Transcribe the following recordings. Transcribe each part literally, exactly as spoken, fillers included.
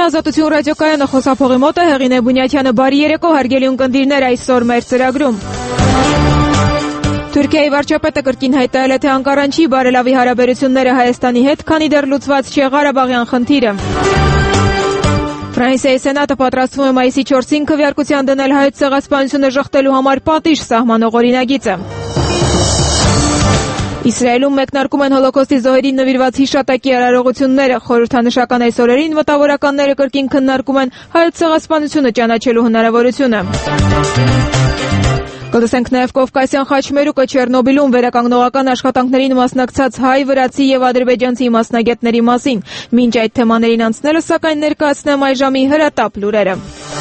Ազատություն ռադիոկայանը խոսափողի մոտ է, Հեղինե Բունյաթյանը, բարի երեկո, հարգելի ունկնդիրներ, այսօր մեր ծրագրում։ Թուրքիայի վարչապետը կրկին հայտարարել է, թե Անկարան չի բարելավի հարաբերությունները Հայաստանի հետ, քանի դեռ լուծված չէ Ղարաբաղյան խնդիրը։ Ֆրանսիայի սենատը պատրաստվում է մայիսի չորսին քվեարկության դնել հայոց ցեղասպանությունը ժխտելու համար պատիժ սահմանող օրինագիծը։ Իսրայելում մեկնարկում են հոլոկոստի զոհերին նվիրված հիշատակի արարողությունները, խորհրդանշական այս օրերին մտավորականները կրկին քննարկում են հայոց ցեղասպանությունը ճանաչելու հնարավորությունը։ Կլսենք նաև Կովկասյան խաչմերուկը Չեռնոբիլում վերականգնողական աշխատանքներին մասնակցած հայ, վրացի եւ ադրբեջանցի մասնագետների մասին։ Մինչ այդ թեմաներին անցնելը, սակայն ներկայացնեմ այժմի հրատապ լուրերը։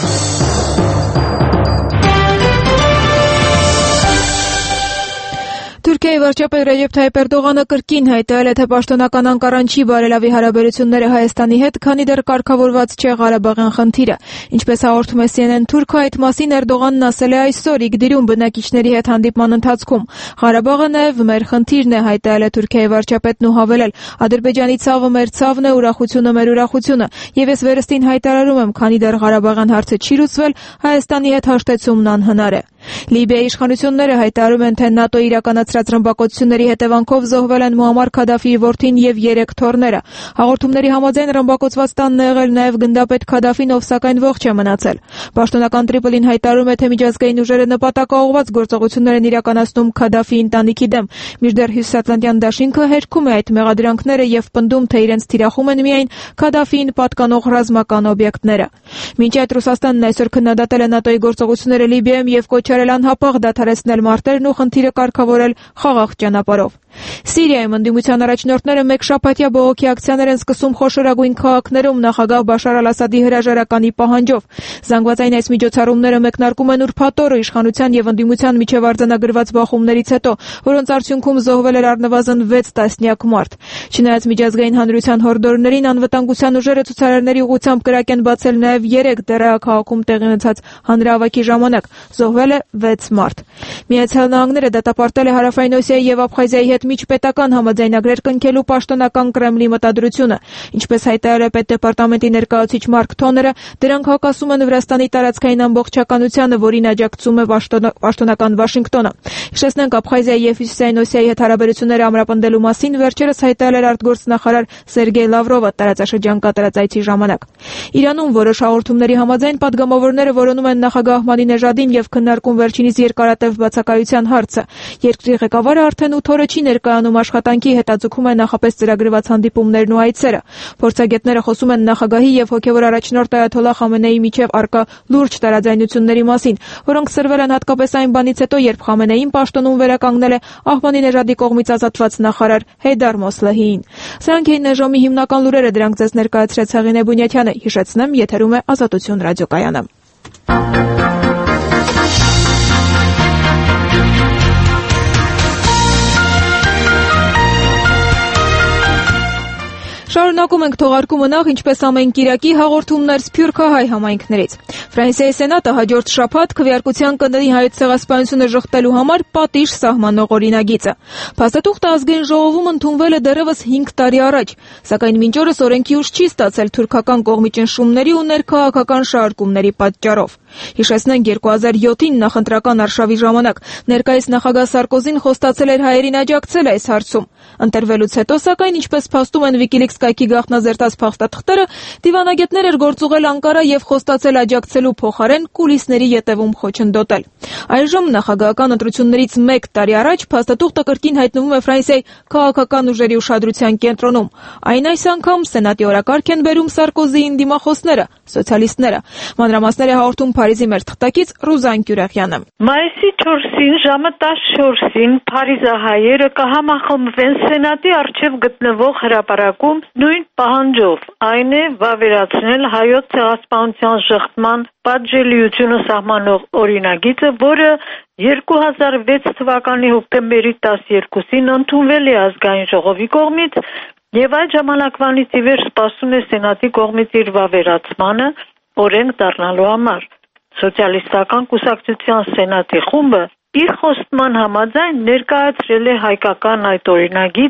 Թուրքիայի վարչապետ Ռեջեփ Թայիփ Էրդողանը կրկին հայտարարել է, թե պաշտոնական Անկարան չի բարելավի հարաբերությունները Հայաստանի հետ, քանի դեռ կարգավորված չէ Ղարաբաղյան խնդիրը։ Ինչպես հաղորդում է C N N Թուրքը, այդ մասին Էրդողանն ասել է այսօր Իգդիրում բնակիչների հետ հանդիպման ընթացքում։ Ղարաբաղը նաև մեր խնդիրն է, հայտարարել է Թուրքիայի վարչապետն ու հավելել. Ադրբեջանի ցավը մեր ցավն է, ուրախությունը մեր ուրախությունը։ Եվ ես վերստին հայտարարում եմ, քանի դեռ Ղարաբաղյան հարցը չի լուծվել, Հայաստանի հետ հաշտեցումն անհնար է։ Լիբիայի իշխանությունները հայտարարում են, թե ՆԱՏՕ-ի իրականացրած ռմբակոծությունների հետևանքով զոհվել են Մուամմար Քադաֆիի որդին եւ երեք թոռները։ Հաղորդումների համաձայն ռմբակոծված տանն է եղել նաեւ գնդապետ Քադաֆին, ով սակայն ողջ է մնացել։ Պաշտոնական Տրիպոլին հայտարարում է, թե միջազգային ուժերը նպատակաուղղված գործողություններ են իրականացնում Քադաֆիի ընտանիքի դեմ, մինչդեռ Հյուսիսատլանտյան դաշինքը հերքում է այդ մեղադրանքները եւ պնդում, թե իրենց թիրախում են միայն Քադաֆիին պատկանող ռազմական օբյեկտները։ Մինչ այդ Ռուսաստանն այսօր քննադատել է ՆԱՏՕ-ի գործողությունները Լիբիայում եւ կոչ արել անհապաղ դադարեցնել մարտերն ու խնդիրը կարգավորել խաղաղ ճանապարհով։ Սիրիայում ընդդիմության առաջնորդները մեկ շաբաթյա բողոքի ակցիաներ են սկսում խոշորագույն քաղաքներում նախագահ Բաշար Ալ-Ասադի հրաժարականի պահանջով։ Զանգվածային այս միջոցառումները մեկնարկում են ուրբաթ օրը իշխանության եւ ընդդիմության միջև արձանագրված բախումներից հետո, որոնց արդյունքում զոհվել էր առնվազն վեց տասնյակ մարդ։ Չնայած միջազգային հանրության հորդորներին, անվտանգության ուժերը ցուցարարների ուղղությամբ կրակ են բացել նաեւ երեք դեռ քաղաքում տեղի ունեցած հանրահավաքի ժամանակ։ Զոհվել է վեց մարդ։ Միացյալ Նահանգները դատապարտել է Հարավային Օսիայի եւ Աբխազիայի հետ միջպետական համաձայնագրեր կնքելու պաշտոնական Կրեմլի մտադրությունը։ Ինչպես հայտարարել է Պետդեպարտամենտի ներկայացուցիչ Մարկ Թոները, դրանք հակասում են Վրաստանի տարածքային ամբողջականությանը, որին աջակցում է պաշտոնական Վաշինգտոնը։ Հիշեցնենք, Աբխազիայի եւ Հյուսիսային Օսիայի հետ հարաբերությունները ամրապնդելու մասին վերջերս հայտարարել էր արտգործնախարար Սերգեյ Լավրովը տարածաշրջան կատարած այցի ժամանակ։ Իրանում որոշ հաղորդումների համաձայն падգամավորները որոնում են նախագահ Ahmadinejad-ին եւ քննարկում վերջինիս երկարատև բացակայության հարցը։ Երկրի ղեկավարը արդեն ութ օրը չի ներկայանում աշխատանքի, հետաձգում է նախապես ծրագրված հանդիպումներն ու այցերը։ Փորձագետները խոսում են նախագահի եւ հոգեվոր առաջնորդ Այաթոլլահ Խամենեիի միջև առկա լուրջ տարաձայնությունների մասին, որոնք սրվել են հատկապես այն բանից հետո, երբ Խամենեին պաշտոնում վերականգնել է Ahmadinejad-ի կողմից ազատված նախարար Հեյդար Մոսլեհիին։ Սրանք էին այժմի հիմնական լուրերը, դրանք ձեզ ներկայացրեց Հեղինե Բունյաթյանը։ Հիշեցնեմ, եթերում է Ազատություն ռադիոկայանը։ Շարունակում ենք թողարկումը նախ, ինչպես ամեն կիրակի, հաղորդումներ սփյուռքահայ համայնքներից։ Ֆրանսիայի սենատը հաջորդ շաբաթ քվեարկության կդնի հայոց ցեղասպանությունը ժխտելու համար պատիժ սահմանող օրինագիծը։ Փաստաթուղթը ազգային ժողովում ընդունվել է դեռևս հինգ տարի առաջ, սակայն մինչ օրս օրենքի ուժ չի ստացել թուրքական կողմի ճնշումների ու ներքաղաքական շարժումների պատճառով։ Հիշեցնենք, երկու հազար յոթին նախընտրական արշավի ժամանակ ներկայիս նախագահ Սարկոզին խոստացել էր հայերին աջակցել այս հարցում։ Ընտրվելուց հետո, սակայն, ինչպես փաստում են Wikileaks կայքի գաղտնազերծած փաստաթղթերը, դիվանագետներ էր գործուղել Անկարա եւ խոստացել աջակցելու փոխարեն կուլիսների ետևում խոչընդոտել։ Այժմ նախագահական ընտրություններից մեկ տարի առաջ փաստաթուղթը կրկին հայտնվում է Ֆրանսիայի քաղաքական ուժերի ուշադրության կենտրոնում։ Այն այս անգամ սենատի օրակարգ են բերում Սարկոզիին դիմախոսները, սոցիալիստները։ Մանրամասները հաղորդում Փարիզի մեր թղթակից Ռուզան Կյուրախյանը։ Մայիսի չորսին ժամը տասնչորսին փարիզահայերը կհամախմբվեն սենատի առջև գտնվող հրապարակում նույն պահանջով, այն է վավերացնել հայոց ցեղասպանության ժխտման պատժելիությունը սահմանող օրինագիծը, որը երկու հազար վեց թվականի հոկտեմբերի տասներկուսին ընդունվել է ազգային ժողովի կողմից եւ այդ ժամանակվանից ի վեր սպասում է սենատի կողմից իր վավերացմանը օրենք դառնալու համար։ Սոցիալիստական կուսակցության սենատի խումբը իր խոստման համաձայն ներկայացրել է հայկական այդ օրինագիծը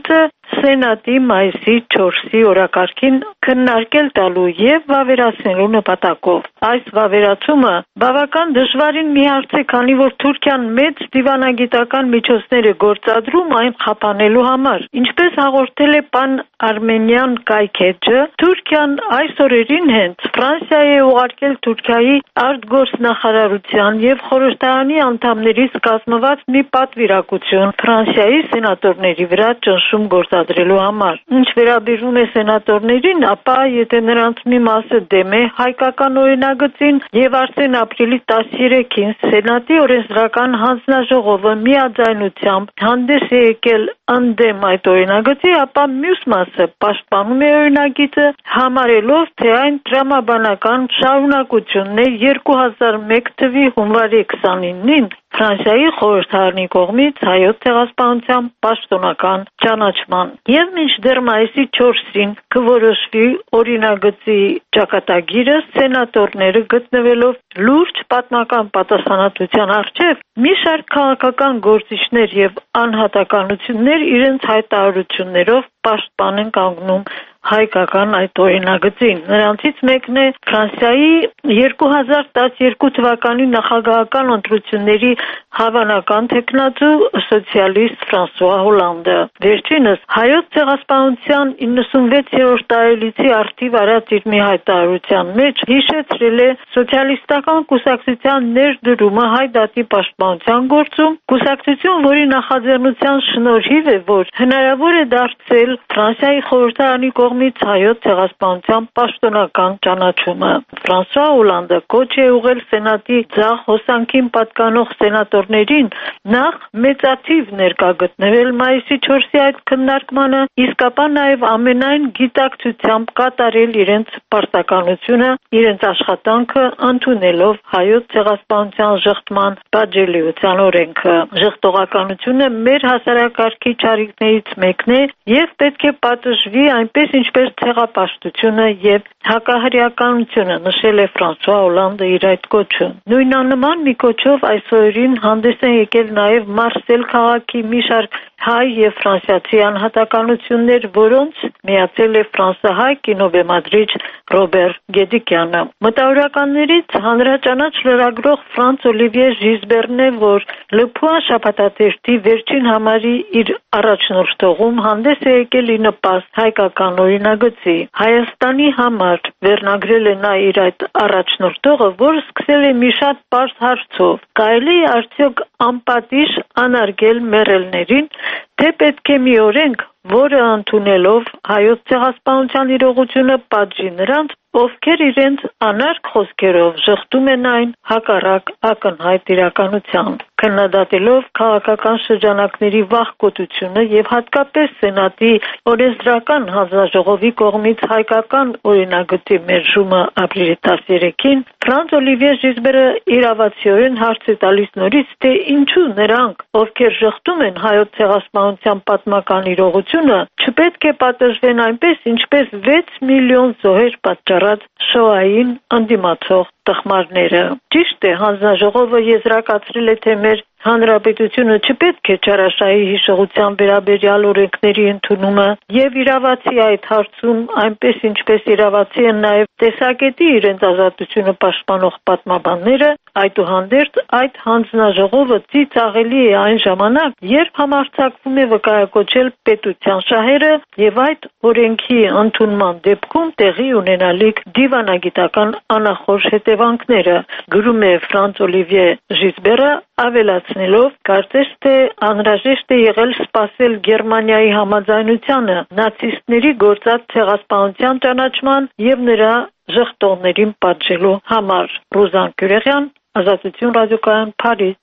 Սենատի մայիսի չորսի օրակարգին քննարկել տալու եւ վավերացնելու նպատակով։ Այս վավերացումը բավական դժվարին մի հարց է, քանի որ Թուրքիան մեծ դիվանագիտական միջոցներ է գործադրում այն խափանելու համար։ Ինչպես հաղորդել է Pan-Armenian կայքէջը, Թուրքիան այս օրերին հենց Ֆրանսիայի է ուղարկել Թուրքիայի արտգործնախարարության եւ խորհրդարանի անդամներից կազմված մի պատվիրակություն Ֆրանսիայի սենատորների վրա ճնշում գործադրելու համար։ Ինչ վերաբերում է սենատորներին, ապա եթե նրանց մի մասը դեմ է հայկական օրինագծին եւ արդեն ապրիլի տասներեքին Սենատի օրենսդրական հանձնաժողովը միաձայնությամբ հանդես է եկել ընդդեմ այդ օրինագծի, ապա մյուս մասը պաշտպանում է օրինագիծը, համարելով, թե այն տրամաբանական շարունակությունն է երկու հազար մեկ թվականի հունվարի քսանինին Ֆրանսիայի խորհրդարանի կողմից հայոց ցեղասպանության պաշտոնական ճանաչման։ Եվ մինչդեռ մայիսի չորսին կորոշվի օրինագծի ճակատագիրը, սենատորները գտնվելով լուրջ պատմական պատասխանատվության առջև, մի շարք քաղաքական գործիչներ եւ անհատականություններ իրենց հայտարարություններով պաշտպան են կանգնում հայկական այդ օրինագծին։ Նրանցից մեկն է Ֆրանսիայի երկու հազար տասներկու թվականի նախագահական ընտրությունների հավանական թեկնածու սոցիալիստ Ֆրանսուଆ Հոլանդը։ Վերջինս հայոց ցեղասպանության իննսունվեցերորդ տարելիցի արդիվ արած իր մի հայտարարության մեջ հիշեցրել է սոցիալիստական կուսակցության ներդրումը հայ դատի պաշտպանության գործում, կուսակցություն, որի նախաձեռնության շնորհիվ է, որ հնարավոր է դարձել Ֆրանսիայի խորհրդարանի կողմից հայոց ցեղասպանության պաշտոնական ճանաչումը։ Ֆրանսուଆ Հոլանդը կոչ է ուղղել Սենատի ձախ հոսանքին պատկանող սենատորներին նախ մեծաթիվ ներկա գտնվել մայիսի չորսի այդ քննարկմանը, իսկ ապա նաև ամենայն գիտակցությամբ կատարել իրենց պարտականությունը, իրենց աշխատանքը ընդունելով հայոց ցեղասպանության ժխտման պատժելիության օրենքը։ Ժխտողականությունը մեր հասարակարգի ճարիքներից մեկն է եւ պետք է պատժվի այնպես, ինչպես ցեղապաշտությունը եւ հակահրեականությունը, նշել է Ֆրանսուଆ Հոլանդը իր այդ կոչում։ Նույնանման մի կոչով այս օրերին հանդես են եկել նաև Մարսել քաղաքի մի շարք հայ եւ ֆրանսիացի անհատականություններ, որոնց միացել է ֆրանսահայ կինոբեմադրիչ Ռոբեր Գեդիկյանը։ Մտավորականներից հանրաճանաչ լրագրող Ֆրանց Օլիվիե Ժիզբերն է, որ Le Point շաբաթաթերթի վերջին համարի իր առաջնորդողում հանդես է եկել ի նպաստ հայկական օրինագծի։ Հայաստանի համար վերնագրել է նա իր այդ առաջնորդողը, որը սկսել է մի շատ պարզ հարցով. կարելի է արդյոք անպատիժ անարգել մեռելներին, թե պետք է մի օրենք, որը ընդունելով հայոց ցեղասպանության իրողությունը պատժի նրանց, ովքեր իրենց անարգ խոսքերով ժխտում են այն հակառակ ակնհայտ իրականության։ Քննադատելով քաղաքական շրջանակների վախկոտությունը եւ հատկապես Սենատի օրենսդրական հանձնաժողովի կողմից հայկական օրինագծի մերժումը ապրիլի տասներեքին, Ֆրանց Օլիվիե Ժիզբերը իրավացիորեն հարց է տալիս նորից, թե ինչու նրանք, ովքեր ժխտում են հայոց ցեղասպանության պատմական իրողությունը, չպետք է պատժվեն այնպես, ինչպես վեց միլիոն զոհեր պատճառած Շոային ընդդիմացող տխմարները։ Ճիշտ է, հանձնաժողովը եզրակացրել է, թե մեր հանրապետությունը չպետք է չարաշահի հիշողության վերաբերյալ օրենքների ընդունումը եւ իրավացի այդ հարցում, այնպես ինչպես իրավացի են նաեւ տեսակետի իրենց ազատությունը պաշտպանող պատմաբանները, այդուհանդերձ այդ հանձնաժողովը ծիծաղելի է այն ժամանակ, երբ համարձակվում է վկայակոչել պետության շահերը եւ այդ օրենքի ընդունման դեպքում տեղի ունենալիք դիվանագիտական անախորժ հետևանքները, գրում է Ֆրանց Օլիվիե Ժիզբերը, ավելացնելով, կարծես թե անհրաժեշտ է եղել սպասել Գերմանիայի համաձայնությանը նացիստների գործած ցեղասպանության ճանաչման եւ նրա ժխտողներին պատժելու համար։ Ռուզան Գյուրեղյան, Ազատություն ռադիոկայան, Փարիզ։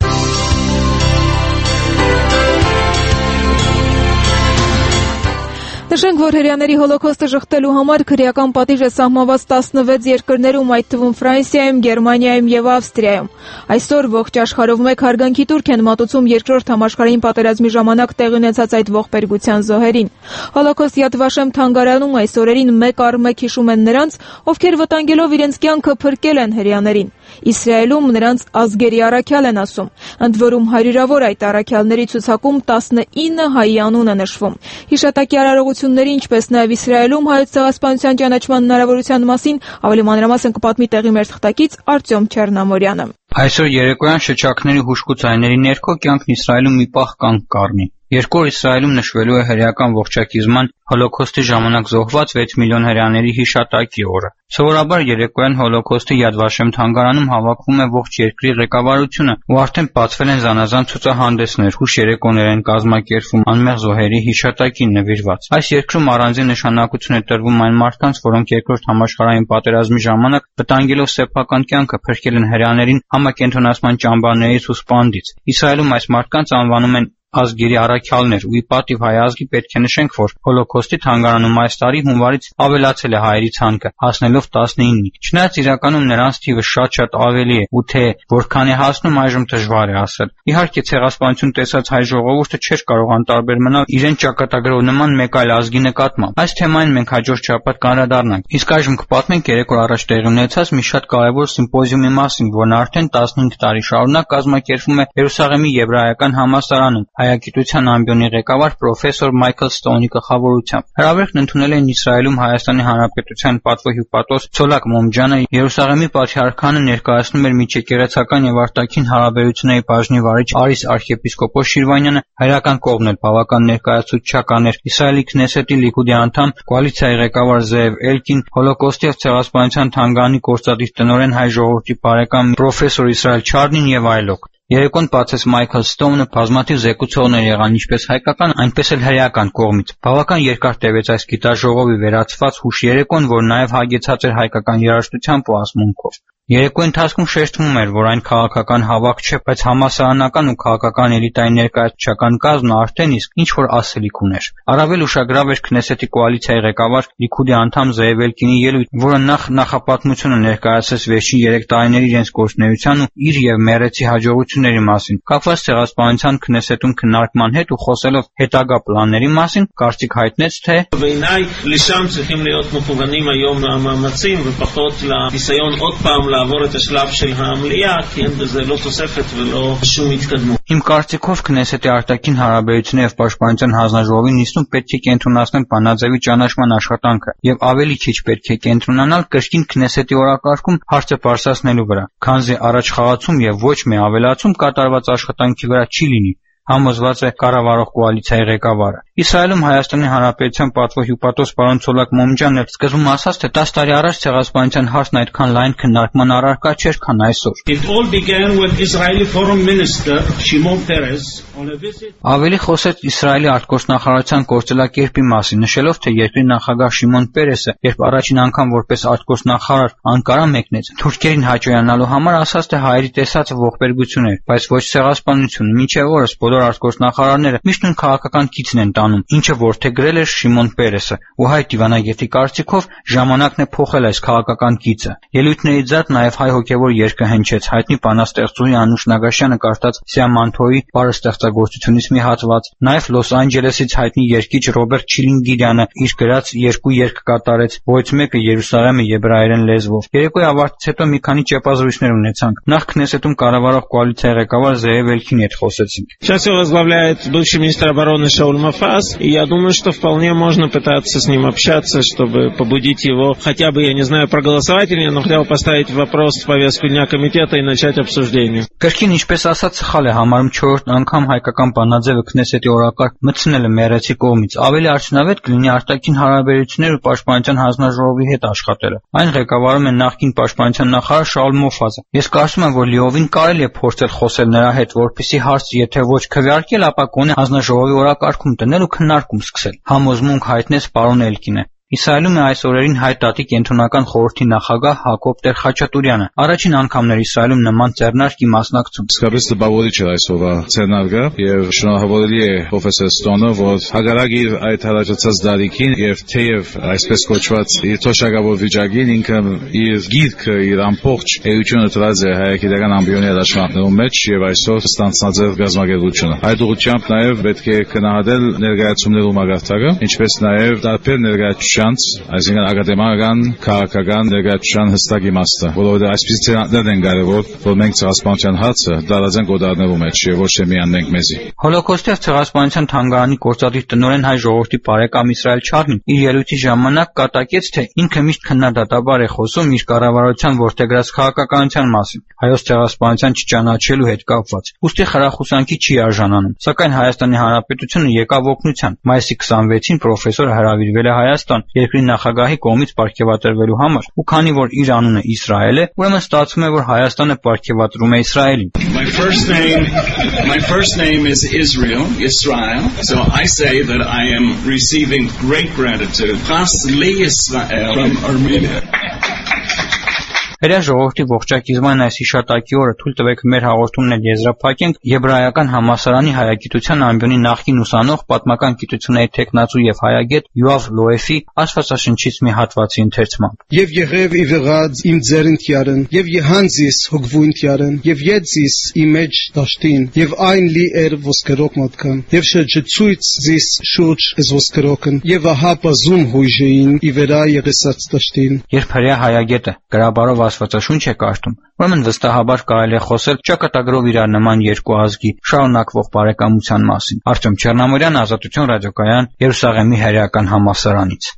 Նշենք, որ հրեաների հոլոքոստը ժխտելու համար քրեական պատիժ է սահմանված տասնվեց երկրներում, այդ թվում Ֆրանսիայում, Գերմանիայում եւ Ավստրիայում։ Այսօր ողջ աշխարհով մեկ հարգանքի տուրք են մատուցում երկրորդ համաշխարհային պատերազմի ժամանակ տեղի ունեցած այդ ողբերգության զոհերին։ Հոլոքոստ Յադ Վաշեմ թանգարանում այս օրերին մեկ առ մեկ հիշում են նրանց, ովքեր վտանգելով իրենց կյանքը փրկել են հրեաներին։ Իսրայելում նրանց ազգերի առաքյալ են ասում։ Ընդ որում հարյուրավոր այդ առաքյալների ցուցակում տասնինը հայի անուն է նշվում։ Հիշատակի արարողությունների, ինչպես նաև Իսրայելում հայոց ցեղասպանության ճանաչման հնարավորության մասին ավելի մանրամասն կպատմի տեղի մեր թղթակից Արտյոմ Չեռնամորյանը։ Այսօր երեկոյան շչակների հուժկու ձայների ներքո կյանքն Իսրայելում մի պահ կանգ կառնի։ Երկու օր Իսրայելում նշվելու է հրեական ողջակիզման հոլոքոստի ժամանակ զոհված վեց միլիոն հրեաների հիշատակի օրը։ Սովորաբար երեկոյան հոլոքոստի Յադ Վաշեմ թանգարանում հավաքվում է ողջ երկրի ղեկավարությունը ու արդեն բացվել են զանազան ցուցահանդեսներ, հուշ երեկոներ են կազմակերպվում անմեղ զոհերի հիշատակին նվիրված։ Այս երկրում առանձին նշանակություն է տրվում այն մարդկանց, որոնք երկրորդ համաշխարհային պատերազմի ժամանակ վտանգելով սեփական կյանքը փրկել են հրեաներին համակենտրոնացման ճամբարներից ու սպանդից։ Իսրայելում այս մարդկանց անվանում են ազգերի առաքյալներ ու ի պատիվ հայ ազգի պետք է նշենք, որ հոլոքոստի թանգարանում այս տարի հունվարից ավելացել է հայերի ցանկը, հասնելով տասնինի։ Չնայած իրականում նրանց թիվը շատ-շատ ավելի է, ու թե որքան է հասնում այժմ դժվար է ասել։ Իհարկե ցեղասպանություն տեսած հայ ժողովուրդը չէր կարող անտարբեր մնալ իրեն ճակատագրով նման մեկ այլ ազգի նկատմամբ։ Այս թեմային մենք հաջորդ շաբաթ կանդրադառնանք։ Իսկ այժմ կպատմենք երեք օր առաջ տեղի ունեցած մի շատ կարևոր սիմպոզիումի մասին, որն արդեն տասնհինգ տարի շարունակ կազմակերպվում է Երուսաղեմի եբրայական համալսարանում հայագիտության ամբիոնի ղեկավար պրոֆեսոր Մայքլ Ստոնի գլխավորությամբ։ Հրավերն ընդունել են Իսրայելում Հայաստանի Հանրապետության պատվոհյուպատոս Ցոլակ Մոմջանը, Երուսաղեմի պատրիարքանը ներկայացնում էր միջեկեղեցական եւ արտաքին հարաբերությունների բաժնի վարիչ Արիս arczepiskopos Շիրվանյանը, հայրական կողմն էլ բավական ներկայացուցչական էր, Իսրայելի Քնեսետի Լիկուդի անդամ, կոալիցիայի ղեկավար Զեև Էլկին, հոլոկոստի եւ ցեղասպանության թանգարանի գործադիր տնօրեն հայ ժողովրդի բարեկամ պրոֆեսոր Իսրայել Չարնին եւ այլոք։ Երեկոն բացեց Մայքլ Ստոնը, բազմաթիվ զեկուցողներ եղան ինչպես հայկական, այնպես էլ հրեական կողմից։ Բավական երկար տևեց այս գիտաժողովի վերացված հուշ երեկոն, որ նաև հագեցած էր հայկական երաժշտությամբ ու ասմունքով։ Երեկոյի ընթացքում շեշտվում էր, որ այն քաղաքական հավաք չէ, բայց համասարանական ու քաղաքական էլիտայի ներկայացուցչական կազմն արդեն իսկ ինչ-որ ասելիք ուներ։ Առավել ուշագրավ էր Քնեսետի կոալիցիայի ղեկավար Լիկուդի անդամ Զեև Էլկինի ելույթը, որը նախ նախապատմությունը ներկայացրեց վերջին երեք տարիների իրենց գործունեության ու իր եւ Մերեցի հաջողությունների մասին, կապված ցեղասպանության Քնեսետում քննարկման հետ ու խոսելով հետագա պլանների մասին, կարծիք հայտնեց, թե בעיניי לשם צריכים להיות מכוונים היום המאמצים ופחות לניסיון עוד פעם לעבור את השלב של המליאה, כי אין בזה לא תוספת ולא שום התקדמות. Իմ կարծիքով Քնեսետի արտաքին հարաբերությունների եւ պաշտպանության հանձնաժողովի նիստում պետք է կենտրոնացնել բանաձևի ճանաչման աշխատանքը եւ ավելի քիչ պետք է կենտրոնանալ կրկին Քնեսետի օրակարգում հարցը բարձրացնելու վրա, քանզի առաջ խաղացում եւ ոչ մի ավելացում կատարված աշխատանքի վրա չի լինի, համոզված է կառավարող կոալիցիայի ղեկավարը։ Իսրայելում Հայաստանի Հանրապետության պատվոհյուպատոս պարոն Ցոլակ Մոմջանն սկզբում ասաց, թե տասը տարի առաջ ցեղասպանության հարցն այդքան լայն քննարկման առարկա չէր, քան այսօր։ It all began with Israeli Foreign Minister Shimon Peres on a visit. Ավելի խոսեց Իսրայելի արտգործնախարարության գործելակերպի մասին, նշելով, թե երկրի նախագահ Շիմոն Պերեսը, երբ առաջին անգամ որպես արտգործնախարար Անկարա մեկնեց, թուրքերին հաճոյանալու համար ասաց, թե հայերի տեսածը ողբերգություն էր, բայց ոչ ցեղասպանություն։ Մինչև օրս բոլոր արտգործնախարարները միշտ նույն քաղաքական գիծն են տանում, ինչը որդեգրել էր Շիմոն Պերեսը, ու հայ դիվանագետի կարծիքով ժամանակն է փոխել այս քաղաքական գիծը։ Ելույթների ձատ նաև հայ հոգևոր երգը հնչեց, հայտնի բանաստեղծուհի Անուշ Նագաշյանը կարդաց Սիամանթոյի բարեստեղծագործությունից մի հատված, նաև Լոս Անջելեսից հայտնի երգիչ Ռոբերտ Չիլինգիրյանը իր գրած երկու երգ կատարեց, որից մեկը Երուսաղեմը եբրայերեն լեզվով։ Երեկոյի ավարտից հետո մի քանի ճեպազրույցներ ունեցանք։ Նախ Քնեսետում կառավարող կոալիցիայի ղեկավար Զեև Էլկինի հետ խոսեցինք։ Сейчас его возглавляет бывший министр обороны Шауль Мафаз, и я думаю, что вполне можно пытаться с ним общаться, чтобы побудить его хотя бы, я не знаю, проголосовать или нет, но хотя бы поставить вопрос в повестку дня комитета и начать обсуждение. Կրկին ինչպես ասած սխալ է համարում չորրորդ անգամ հայկական բանաձևը Քնեսետի օրակարգ մտցնելը Մերեցի կողմից։ Ավելի արդյունավետ կլինի արտաքին հարաբերություններ ու պաշտպանության հանձնաժողովի հետ աշխատելը։ Այն ղեկավարում է նախկին պաշտպանության նախարար Շաուլ Մոֆազը։ Ես կարծում եմ, որ լիովին կարելի է փորձել խոսել նրա հետ, որպեսզի հարցը եթե ոչ քվեարկել, ապա գոնե հանձնաժողովի օրակարգում դնել ու քննարկում սկսել։ Համոզմունք հայտնեց պարոն Էլկինը։ Իսրայելում է այս օրերին հայ տատի կենտրոնական խորհրդի նախագահ Հակոբ Տեր-Խաչատուրյանը։ Առաջին անգամն էր Իսրայելում նման ձեռնարկի մասնակցում։ Իսկապես տպավորիչ է այսօրվա ձեռնարկը եւ շնորհավորելի է պրոֆեսոր Ստոնը, որ հակառակ իր այդ հրաժարեցած դարիքին եւ թեև այսպես կոչված իր թոշակավոր վիճակին ինքը իր գիրքը, իր ամբողջ էությունը դրած է հայագիտական ամբիոնի առաջնորդներու մեջ եւ այսօր ստանցած է գազագերությունը։ Այդ ուղղությամբ նաեւ պետք է գնահատել ներկայացումներու մագարտակը, ինչպես նաեւ տարբեր ներկայացուցիչ ներկայացուցչանց, այսինքն ակադեմիական, քաղաքական ներկայացուցչան հստակ իմաստը, որովհետև այսպիսի ցանցներ են կարևոր, որ մենք ցեղասպանության հարցը դարաձանք օդարներու մեջ եւ ոչ թե միայն մենք մեզի։ Հոլոկոստի եւ ցեղասպանության թանգարանի գործադիր տնօրեն հայ ժողովրդի բարեկամ Իսրայել Չարլին իր ելույթի ժամանակ կատակեց, թե ինքը միշտ քննադատաբար է խոսում իր կառավարության որդեգրած քաղաքականության մասին, հայոց ցեղասպանության չճանաչելու հետ կապված։ Ուստի խրախուսանքի չի արժանանում, սակայն Հայաստանի Հանրապետությունը եկավ օգնության։ Մայիսի քսանվեցին պրոֆեսորը հրավիրվել է Հայաստան երկրի նախագահի կողմից պարգևատրվելու համար, ու քանի որ իր անունը Իսրայել է, ուրեմն ստացվում է, որ Հայաստանը պարգևատրում է Իսրայելին։ My first name, my first name is Israel, Israel. So I say that I am receiving great gratitude. Chas Israel from Armenia. Հրեա ժողովրդի ողջակիզման այս հիշատակի օրը թույլ տվեք մեր հաղորդումն եզրափակենք Եբրայական համալսարանի հայագիտության ամբիոնի նախկին ուսանող, պատմական գիտությունների թեկնածու եւ հայագետ Յոավ Լոեֆի աստվածաշնչից մի հատվածի ընթերցմամբ։ Եվ եղև ի վղած իմ ձերընթյարն, եւ եհանձիս հոգվույնթյարն, եւ եծիս իմ մեջ դաշտին, եւ այն լի էր ոսկերոկ մատքան, եւ շրջեցույց զիս շուրջ ես ոսկերոկն, եւ ահա բազում հույժեին ի վերա եղեսած դաշտին։ Երբ հրեա հայագետը գրաբարով Աստվածաշունչ է կարդում, ուրեմն վստահաբար կարելի է խոսել ճակատագրով իրար նման երկու ազգի շարունակվող բարեկամության մասին։ Արտյոմ Չեռնամորյան, Ազատություն ռադիոկայան, Երուսաղեմի հրեական համալսարանից։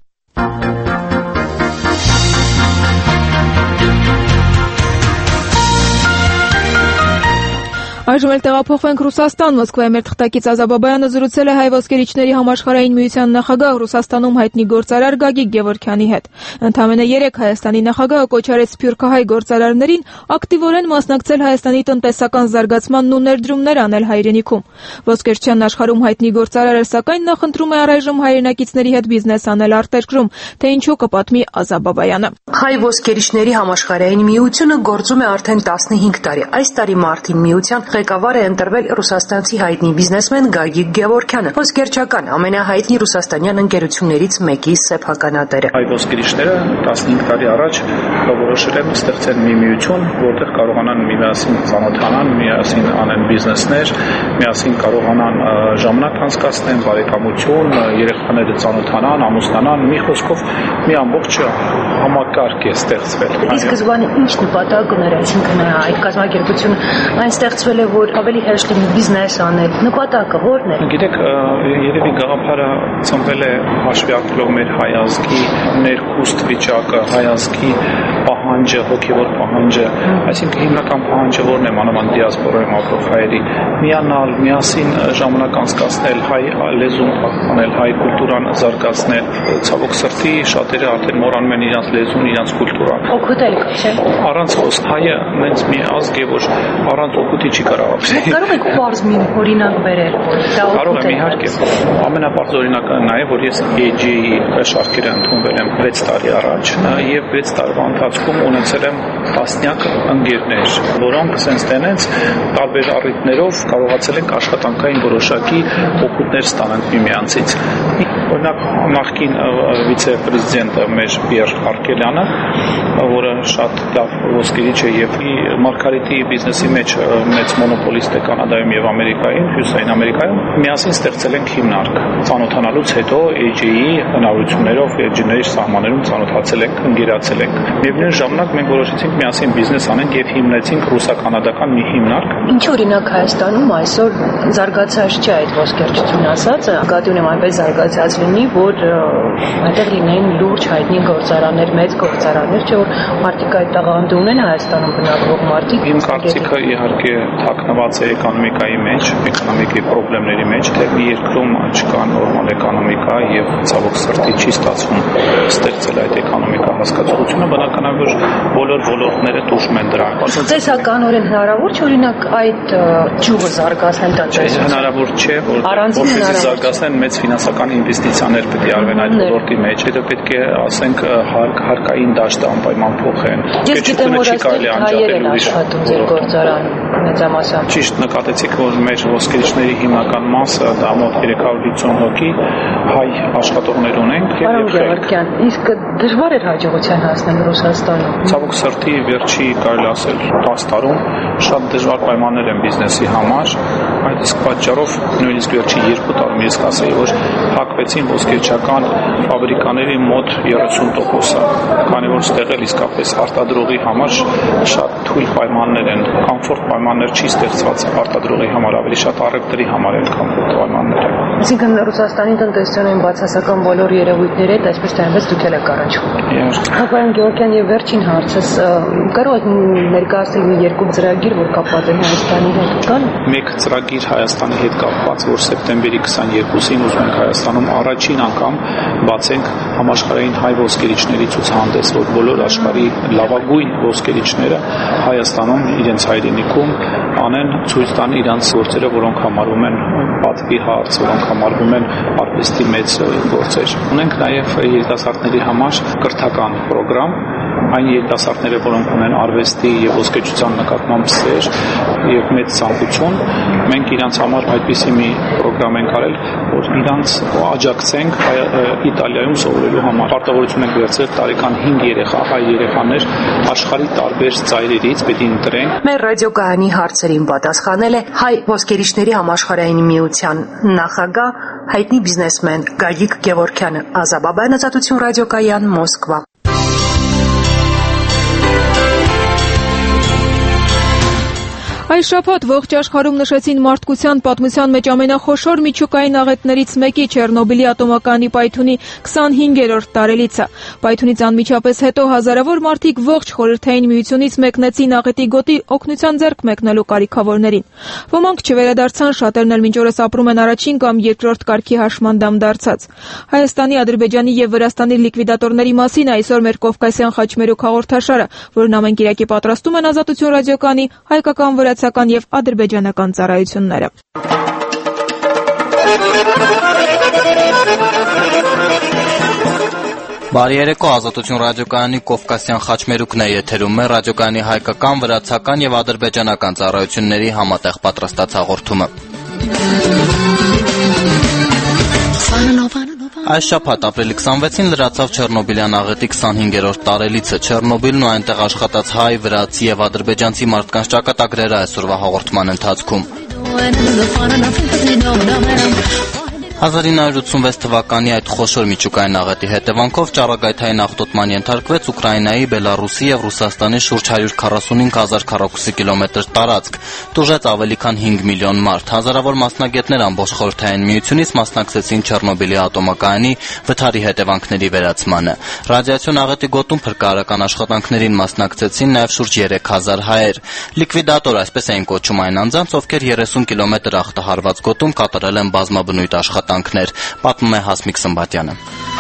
Այժմ էլ տեղափոխվենք Ռուսաստան, Մոսկվայի մեր թղթակից Ազաբաբայանը զրուցել է հայ ոսկերիչների համաշխարհային միության նախագահ Ռուսաստանում հայտնի գործարար Գագիկ Գևորգյանի հետ։ Ընդամենը երեք Հայաստանի նախագահը կոչ արեց սփյուռքահայ գործարարներին ակտիվորեն մասնակցել Հայաստանի տնտեսական զարգացմանն ու ներդրումներ անել հայրենիքում։ Ոսկերչության աշխարհում հայտնի գործարարը սակայն նախընտրում է առայժմ հայրենակիցների հետ բիզնես անել արտերկրում, թե ինչու կպատմի Ազաբաբայանը։ Հայ ոսկերիչների համաշխարհային միությունը գործում է արդեն տասնհինգ տարի։ Այս տարի մարտին միության ղեկավար է ընտրվել ռուսաստանցի հայտնի բիզնեսմեն Գագիկ Գևորգյանը, ոսկերչական ամենահայտնի ռուսաստանյան ընկերություններից մեկի սեփականատերը։ Հայ ոսկերիչները տասնհինգ տարի առաջ որոշել են ստեղծել մի միություն, որտեղ կարողանան միասին ծանոթանան, միասին անեն բիզնեսներ, միասին կարողանան ժամանակ անցկացնեն, բարեկամություն, երեխաները ծանոթանան, ամուսնանան, մի խոսքով մի ամբողջ համակարգ է ստեղծվել։ Իսկ սկզբանե ինչ նպատակ ուներ, այսինքն այդ կազմակերպությունը այն ստեղծվել է, որ ավելի հեշտ լինի բիզնես անել, նպատակը ո՞րն է։ Գիտեք, երևի գաղափարը ծնվել է հաշվի առնելով մեր հայ ազգի ներքուստ վիճակը, հայ ազգի պահանջը, հոգևոր պահանջը, այսինքն հիմնական պահանջը ո՞րն է մանավանդ դիասպորայում ապրող հայերի, միանալ, միասին ժամանակ անցկացնել, հայ լեզուն պահպանել, հայ կուլտուրան զարգացնել։ Ցավոք սրտի շատերը արդեն մոռանում են իրենց լեզուն, իրենց կուլտուրան։ Օգուտ էլ կա, չէ՞։ Առանց խոսք հայը նենց մի ազգ է, որ առանց օգուտի չի կարող ապրել։ Կարող եք պարզ մի օրինակ բերել, որ դա կարող եմ իհարկե։ Ամենապարզ օրինակը նա է, որ ես A J-ի շարքերը ընդունվել եմ վեց տարի առաջ եւ վեց տարվա ընթացքում ունեցել եմ տասնյակ ընկերներ, որոնք sense տենենց տարբեր առիթներով կարողացել են աշխատանքային որոշակի օգուտներ ստանալ միմյանցից։ Օրինակ նախկին վիցե-պրեզիդենտը մեր Պիեր Արքելյանը, որը շատ լավ ոսկերիչ է եւ Մարգարիտի բիզնեսի մեջ մեծ մոնոպոլիստ է Կանադայում եւ Ամերիկայում, Հյուսիսային Ամերիկայում, միասին ստեղծել ենք հիմնարկ։ Ծանոթանալուց հետո A J-ի հնարավորություններով A J-ների սահմաններում ծանոթացել ենք, ընկերացել ենք։ Միևնույն ժամանակ մենք որոշեցինք միասին բիզնես անենք եւ հիմնեցինք ռուսա-կանադական մի հիմնարկ։ Ինչ օրինակ Հայաստանում այսօր զարգացած չէ այդ ոսկերչությունը ասածը, գտնում եմ այնպես զարգացած լինի, որ այդտեղ լինեն լուրջ հայտնի գործարաններ, մեծ գործարաններ, չէ՞ որ մարդիկ այդ տաղանդը ունեն Հայաստանում բնակվող մարդիկ։ Իմ կարծիքը իհարկե թաքնված է էկոնոմիկայի մեջ, էկոնոմիկայի խնդիրների մեջ, թե մի երկրում չկա նորմալ էկոնոմիկա եւ ցավոք սրտի չի ստացվում ստեղծել այդ էկոնոմիկա հասկացությունը, բնականաբար բոլոր ոլորտները տուժում են դրան։ Տնտեսականորեն հնարավոր չէ օրինակ այդ ճյուղը զարգացնել տնտեսությունը։ Հնարավոր չէ, որ զարգացնեն մեծ ֆինանսական ինվեստիցիաներ պետք է արվեն այդ ոլորտի մեջ, հետո պետք է ասենք հարկային դաշտը անպայման փոխեն։ Ես գիտեմ, որ այստեղ հայերեն աշխատում ձեր գործարանում մեծամասամբ։ Ճիշտ նկատեցիք, որ մեր ոսկերիչների հիմնական մասը դա մոտ երեք հարյուր հիսուն հոգի հայ աշխատողներ ունենք եւ Գևորգյան, իսկ դժվար էր հաջողության հասնել Ռուսաստանում։ Ցավոք սրտի վերջի կարելի ասել տասը տարում շատ դժվար պայմաններ են բիզնեսի համար, Այդ իսկ պատճառով նույնիսկ վերջի երկու տարում ես կասեի, որ հակվեցին ոսկերչական ֆաբրիկաների մոտ երեսուն տոկոսը, քանի որ ստեղ էլ իսկապես արտադրողի համար շատ թույլ պայմաններ են, կոմֆորտ պայմաններ չի ստեղծված արտադրողի համար, ավելի շատ առևտրի համար են կոմֆորտ պայմանները։ Այսինքն Ռուսաստանի տնտեսության բացասական բոլոր երևույթների հետ այսպես թե այնպես դուք եք առաջվում։ Հակոյան Գեորգյան, եւ վերջին հարցս, կարող եք ներկայացնել մի երկու ծրագիր, որ կապված են Հայաստանի հետ կան։ Մեկ ծրագիր Հայաստանի հետ կապված, որ սեպտեմբերի քսաներկուսին ուզում ենք Հայաստանում առաջին անգամ բացենք համաշխարհային հայ ոսկերիչների ցուցահանդես, որ բոլոր աշխարհի լավագույն ոսկերիչները Հայաստանում իրենց հայրենիքում անեն, ցույց տան իրենց գործերը, որոնք համարվում են պատվի հարց, որոնք համարվում են արվեստի մեծ գործեր։ Ունենք նաև երիտասարդների համար կրթական պրոգրամ, այն երիտասարդները, որոնք ունեն արվեստի եւ ոսկեչության նկատմամբ սեր եւ մեծ ցանկություն, մենք իրանց համար այդպիսի մի պրոգրամ ենք արել, որ իրանց աջակցենք Իտալիայում սովորելու համար։ Պարտավորություն ենք վերցրել տարեկան հինգ երեխա, հայ երեխաներ աշխարհի տարբեր ծայրերից պետք է ընտրենք։ Մեր ռադիոկայանի հարցերին պատասխանել է Հայ ոսկերիչների համաշխարհային միության նախագահ, հայտնի բիզնեսմեն Գագիկ Գևորգյանը։ Ազաբաբյան ազատություն ռադիոկայան, Մոսկվա։ Այս շաբաթ ողջ աշխարհում նշեցին մարդկության պատմության մեջ ամենախոշոր միջուկային աղետներից մեկի Չեռնոբիլի ատոմակայանի պայթյունի քսանհինգերորդ տարելիցը։ Պայթյունից անմիջապես հետո հազարավոր մարդիկ ողջ խորհրդային միությունից մեկնեցին աղետի գոտի օգնության ձեռք մեկնելու կարիքավորներին։ Ոմանք չվերադարձան, շատերն էլ մինչ օրս ապրում են առաջին կամ երկրորդ կարգի հաշմանդամ դարձած։ Հայաստանի, Ադրբեջանի եւ Վրաստանի լիկվիդատորների մասին այսօր մեր Կովկասյան խաչմերուկ հաղորդաշարը, որն ամեն կիրակի պատրաստում են Ազատություն ռադիոկայանի հայկական վրացական եւ ադրբեջանական ծառայությունները։ Բարի երեկո, Ազատություն ռադիոկայանի Կովկասյան խաչմերուկն է եթերում է ռադիոկայանի հայկական, վրացական եւ ադրբեջանական ծառայությունների համատեղ պատրաստած հաղորդումը։ Այս շաբաթ ապրիլի քսանվեցին լրացավ Չեռնոբիլյան աղետի քսանհինգերորդ տարելիցը։ Չեռնոբիլն ու այնտեղ աշխատած հայ, վրացի եւ ադրբեջանցի մարդկանց ճակատագրերը այսօրվա հաղորդման ընթացքում։ հազար ինը հարյուր ութսունվեց թվականի այդ խոշոր միջուկային աղետի հետևանքով ճառագայթային աղտոտման ենթարկվեց Ուկրաինայի, Բելարուսի եւ Ռուսաստանի շուրջ հարյուր քառասունհինգ հազար քառակուսի կիլոմետր տարածք, տուժեց ավելի քան հինգ միլիոն մարդ։ Հազարավոր մասնագետներ ամբողջ խորհրդային միությունից մասնակցեցին Չեռնոբիլի ատոմակայանի վթարի հետևանքների վերացմանը։ Ռադիացիոն աղետի գոտում փրկարարական աշխատանքներին մասնակցեցին նաեւ շուրջ երեք հազար հայեր։ Լիկվիդատոր, այսպես էին կոչում այն անձանց, ովքեր երեսուն կիլոմետր աղտահարված գոտում կատարել են բազմաբնույթ աշխատանքներ, պատմում է Հասմիկ Սմբատյանը։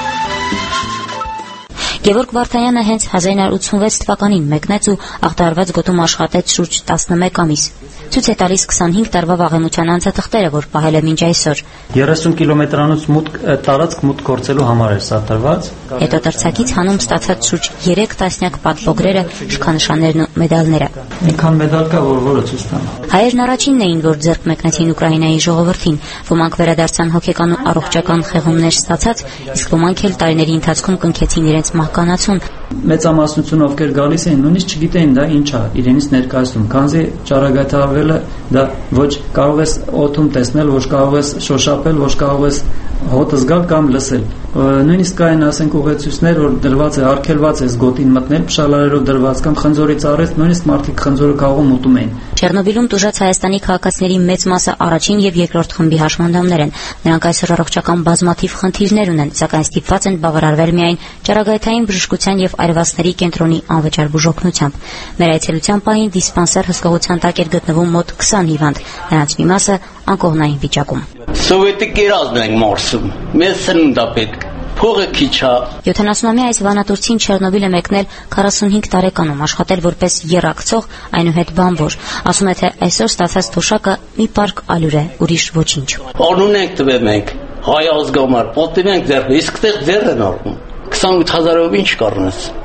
Գևորգ Վարդանյանը հենց հազար ինը հարյուր ութսունվեց թվականին մեկնեց ու աղտահարված գոտում աշխատեց շուրջ տասնմեկ ամիս։ Ցույց է տալիս քսանհինգ տարվա վաղեմության անցաթղթերը, որ պահել է մինչ այսօր։ երեսուն կիլոմետրանոց մուտք տարածք մուտք գործելու համար էր սա տրված։ Հետո դրցակից հանում ստացած շուրջ երեք տասնյակ պատվոգրերը, շքանշաններն ու մեդալները։ Մի քան մեդալ կա, որ որը ցույց տամ։ Հայերն առաջինն էին, որ ձեռք մեկնեցին Ուկրաինայի ժողովրդին, ոմանք վերադարձան հոգեկան ու առողջական խեղումներ ստացած, իսկ ոմանք էլ տարիների ընթացքում կնքեցին իրենց մահկանացուն։ Մեծամասնությունը ովքեր գալիս էին, նույնիսկ չգիտեին դա ինչ է, իրենից ներկայացնում, քանզի ճառագայթավելը դա ոչ կարող ես օդում տեսնել, ոչ կարող ես շոշափել, ոչ կարող ես հոտը զգալ կամ լսել։ Նույնիսկ կային, ասենք, ուղեցույցներ, որ դրված է, արգելված է գոտին մտնել, փշալարերով դրված կամ խնձորից առեց, նույնիսկ մարդիկ խնձորը քաղաքում ուտում էին։ Չեռնոբիլում տուժած Հայաստանի քաղաքացիների մեծ մասը առաջին եւ երկրորդ խմբի հաշմանդամներ են։ Նրանք այսօր առողջական բազմաթիվ խնդիրներ ունեն, սակայն ստիպված են բավարարվել միայն ճառագայթային բժշկության եւ այրվածքների կենտրոնի անվճար բուժօգնությամբ։ Մեր այցելության պահին դիսպանսեր հսկողության տակ էր գտնվում մոտ քսան հիվանդ, նրանց մի մասը անկողնային վիճակում։ Սովետի կերազն ենք մարսում, մեզ սնունդա պետք, փողը քիչ է։ յոթանասունամյա այս վանատուրցին Չեռնոբիլ է մեկնել քառասունհինգ տարեկանում, աշխատել որպես եռակցող, այնուհետ բանվոր։ Ասում է, թե այսօր ստացած թոշակը մի պարկ ալյուր է, ուրիշ ոչինչ։ Անուն ենք տվել մենք, հայ ազգամար, պատիվ ենք ձեռք, իսկ տեղ ձեռ են առնում։ քսանութ հազարով ինչ կառնես։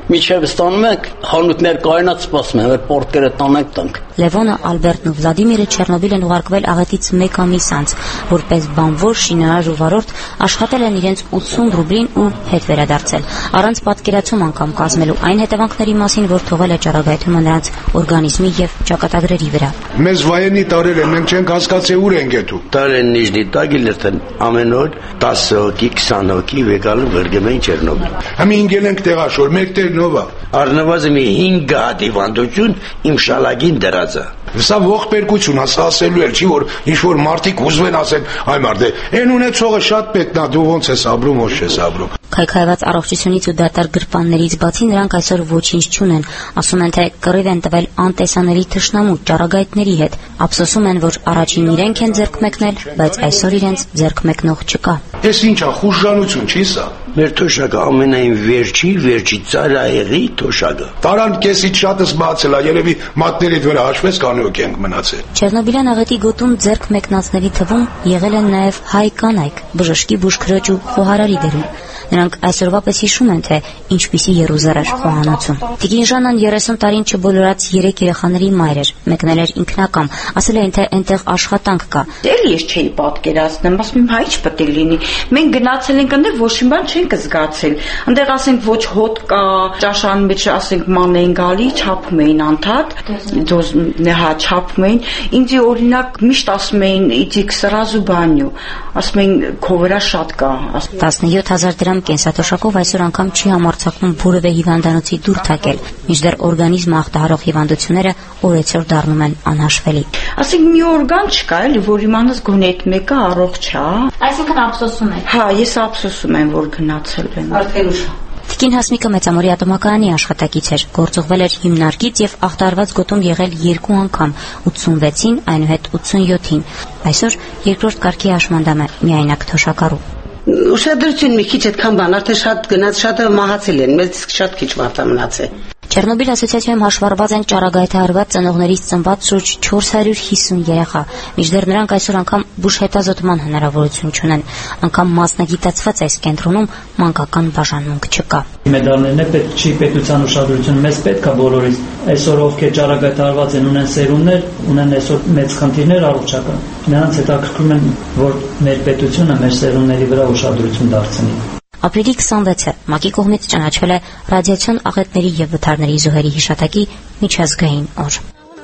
Միջև ստանում ենք, խանութներ կայունած սպասում են, պորտերը տանենք տանք։ Լևոնը, Ալբերտն ու Վլադիմիրը Չեռնոբիլ են ուղարկվել աղետից մեկ ամիս անց, որպես բանվոր, շինարար ու վարորդ աշխատել են իրենց ութսուն ռուբլին ու հետ վերադարձել, առանց պատկերացում անգամ կազմելու այն հետևանքների մասին, որ թողել է ճառագայթումը նրանց օրգանիզմի եւ ճակատագրերի վրա։ Մեզ վայենի տարել են, մենք չենք հասկացել ուր ենք գետու։ Տարեն նիժնի տագիլերտեն ամեն օր տասը հոգի, քսան հոգի վեկալը վերգեմ են Չեռնոբիլ։ Համի ինգել ենք տեղաշոր, մեկ տեղ նովա։ Առնվազն մի հինգ հատիվանդություն իմ շալագին դրած է։ Սա ողբերգություն, ասա ասելու էլ չի, որ ինչ-որ մարդիկ ուզվեն ասեն, այ մարդ է, են ունեցողը շատ պետք նա, դու ոնց ես ապրում, ոնց չես ապրում։ Քայքայված առողջությունից ու դատարկ գրպաններից բացի նրանք այսօր ոչինչ չունեն, ասում են, թե կռիվ են տվել անտեսանելի թշնամու ճառագայթների հետ, ափսոսում են, որ առաջին իրենք են ձեռք մեկնել, բայց այսօր իրենց ձեռք մեկնող չկա։ Էս ինչ է, խուժժանություն չի սա։ Մեր թոշակը ամենայն վերջի, վերջի ծարայեղի թոշակը։ Տարան կեսից շատս բացել է, երևի մատներիդ վրա հաշվես կանոք ենք մնացել։ Չեռնոբիլյան աղետի գոտում ձեռք մեկնածների թվում եղել են նաև հայ կանայք, բժշկի բուժքրոջ ու խոհարարի դերում։ Նրանք այսօրվա պես հիշում են, թե ինչպիսի եռուզեռ էր խոհանոցում։ Տիկին Ժանան երեսուն տարին չբոլորած երեք երեխաների մայր էր, մեկնել էր ինքնակամ, ասել էին, թե այնտեղ աշխատանք կա։ Դել ես չէի պատկերացնում, ասում եմ, հայ չպետք է լինի։ Մենք գնացել ենք այնտեղ, ոչ մի բան չենք զգացել։ Այնտեղ ասենք ոչ հոտ կա, ճաշարանի մեջ ասենք ման էին գալի, չափում էին անդադ, դոզ հա չափում էին։ Ինձ օրինակ միշտ ասում էին, իդիկ սրազու բանյու, ասում էին քո վրա շատ կա։ տասնյոթ հազար դրամ կենսաթոշակով այսօր անգամ չի համարձակվում որևէ հիվանդանոցի դուր թակել, մինչդեռ օրգանիզմը ախտահարող հիվանդությունները օրեցօր դառնում են անհաշվելի։ Ասենք մի օրգան չկա, էլի, որ իմանաս գոնե այդ մեկը առողջ է։ Այսինքն ափսոսում եք։ Հա, ես ափսոսում եմ, որ գնացել եմ։ Արդեն ուշ։ Տիկին Հասմիկը Մեծամորի ատոմակայանի աշխատակից էր, գործուղվել էր հիմնարկից եւ ախտարված գոտում եղել երկու անգամ՝ ութսունվեցին, այնուհետ ութսունյոթին։ Այսօր երկրորդ կարգի հաշմանդամ է, միայնակ թոշակառու։ Ուշադրություն մի քիչ այդքան բան, արդեն շատ գնաց, շատը մահացել են, մեծ շատ քիչ մարդ է մնացել։ Չեռնոբիլ ասոցիացիայում հաշվառված են ճառագայթահարված ծնողներից ծնված շուրջ չորս հարյուր հիսուն երեխա, մինչդեռ նրանք այսօր անգամ բուժհետազոտման հնարավորություն չունեն, անգամ մասնագիտացված այս կենտրոնում մանկական բաժանմունք չկա։ Մեդալներն է պետք չի պետության ուշադրություն, մեզ պետք է բոլորից։ Այսօր ովքեր ճառագայթահարված են, ունեն սերունդներ, ունեն այսօր մեծ խնդիրներ առողջական։ Նրանց հետաքրքրում են, որ մեր պետությունը մեր սերունդների վրա ուշադրություն դարձնի։ Ապրիլի քսանվեցը ՄԱԿ-ի կողմից ճանաչվել է ռադիացիոն աղետների եւ վթարների զոհերի հիշատակի միջազգային օր։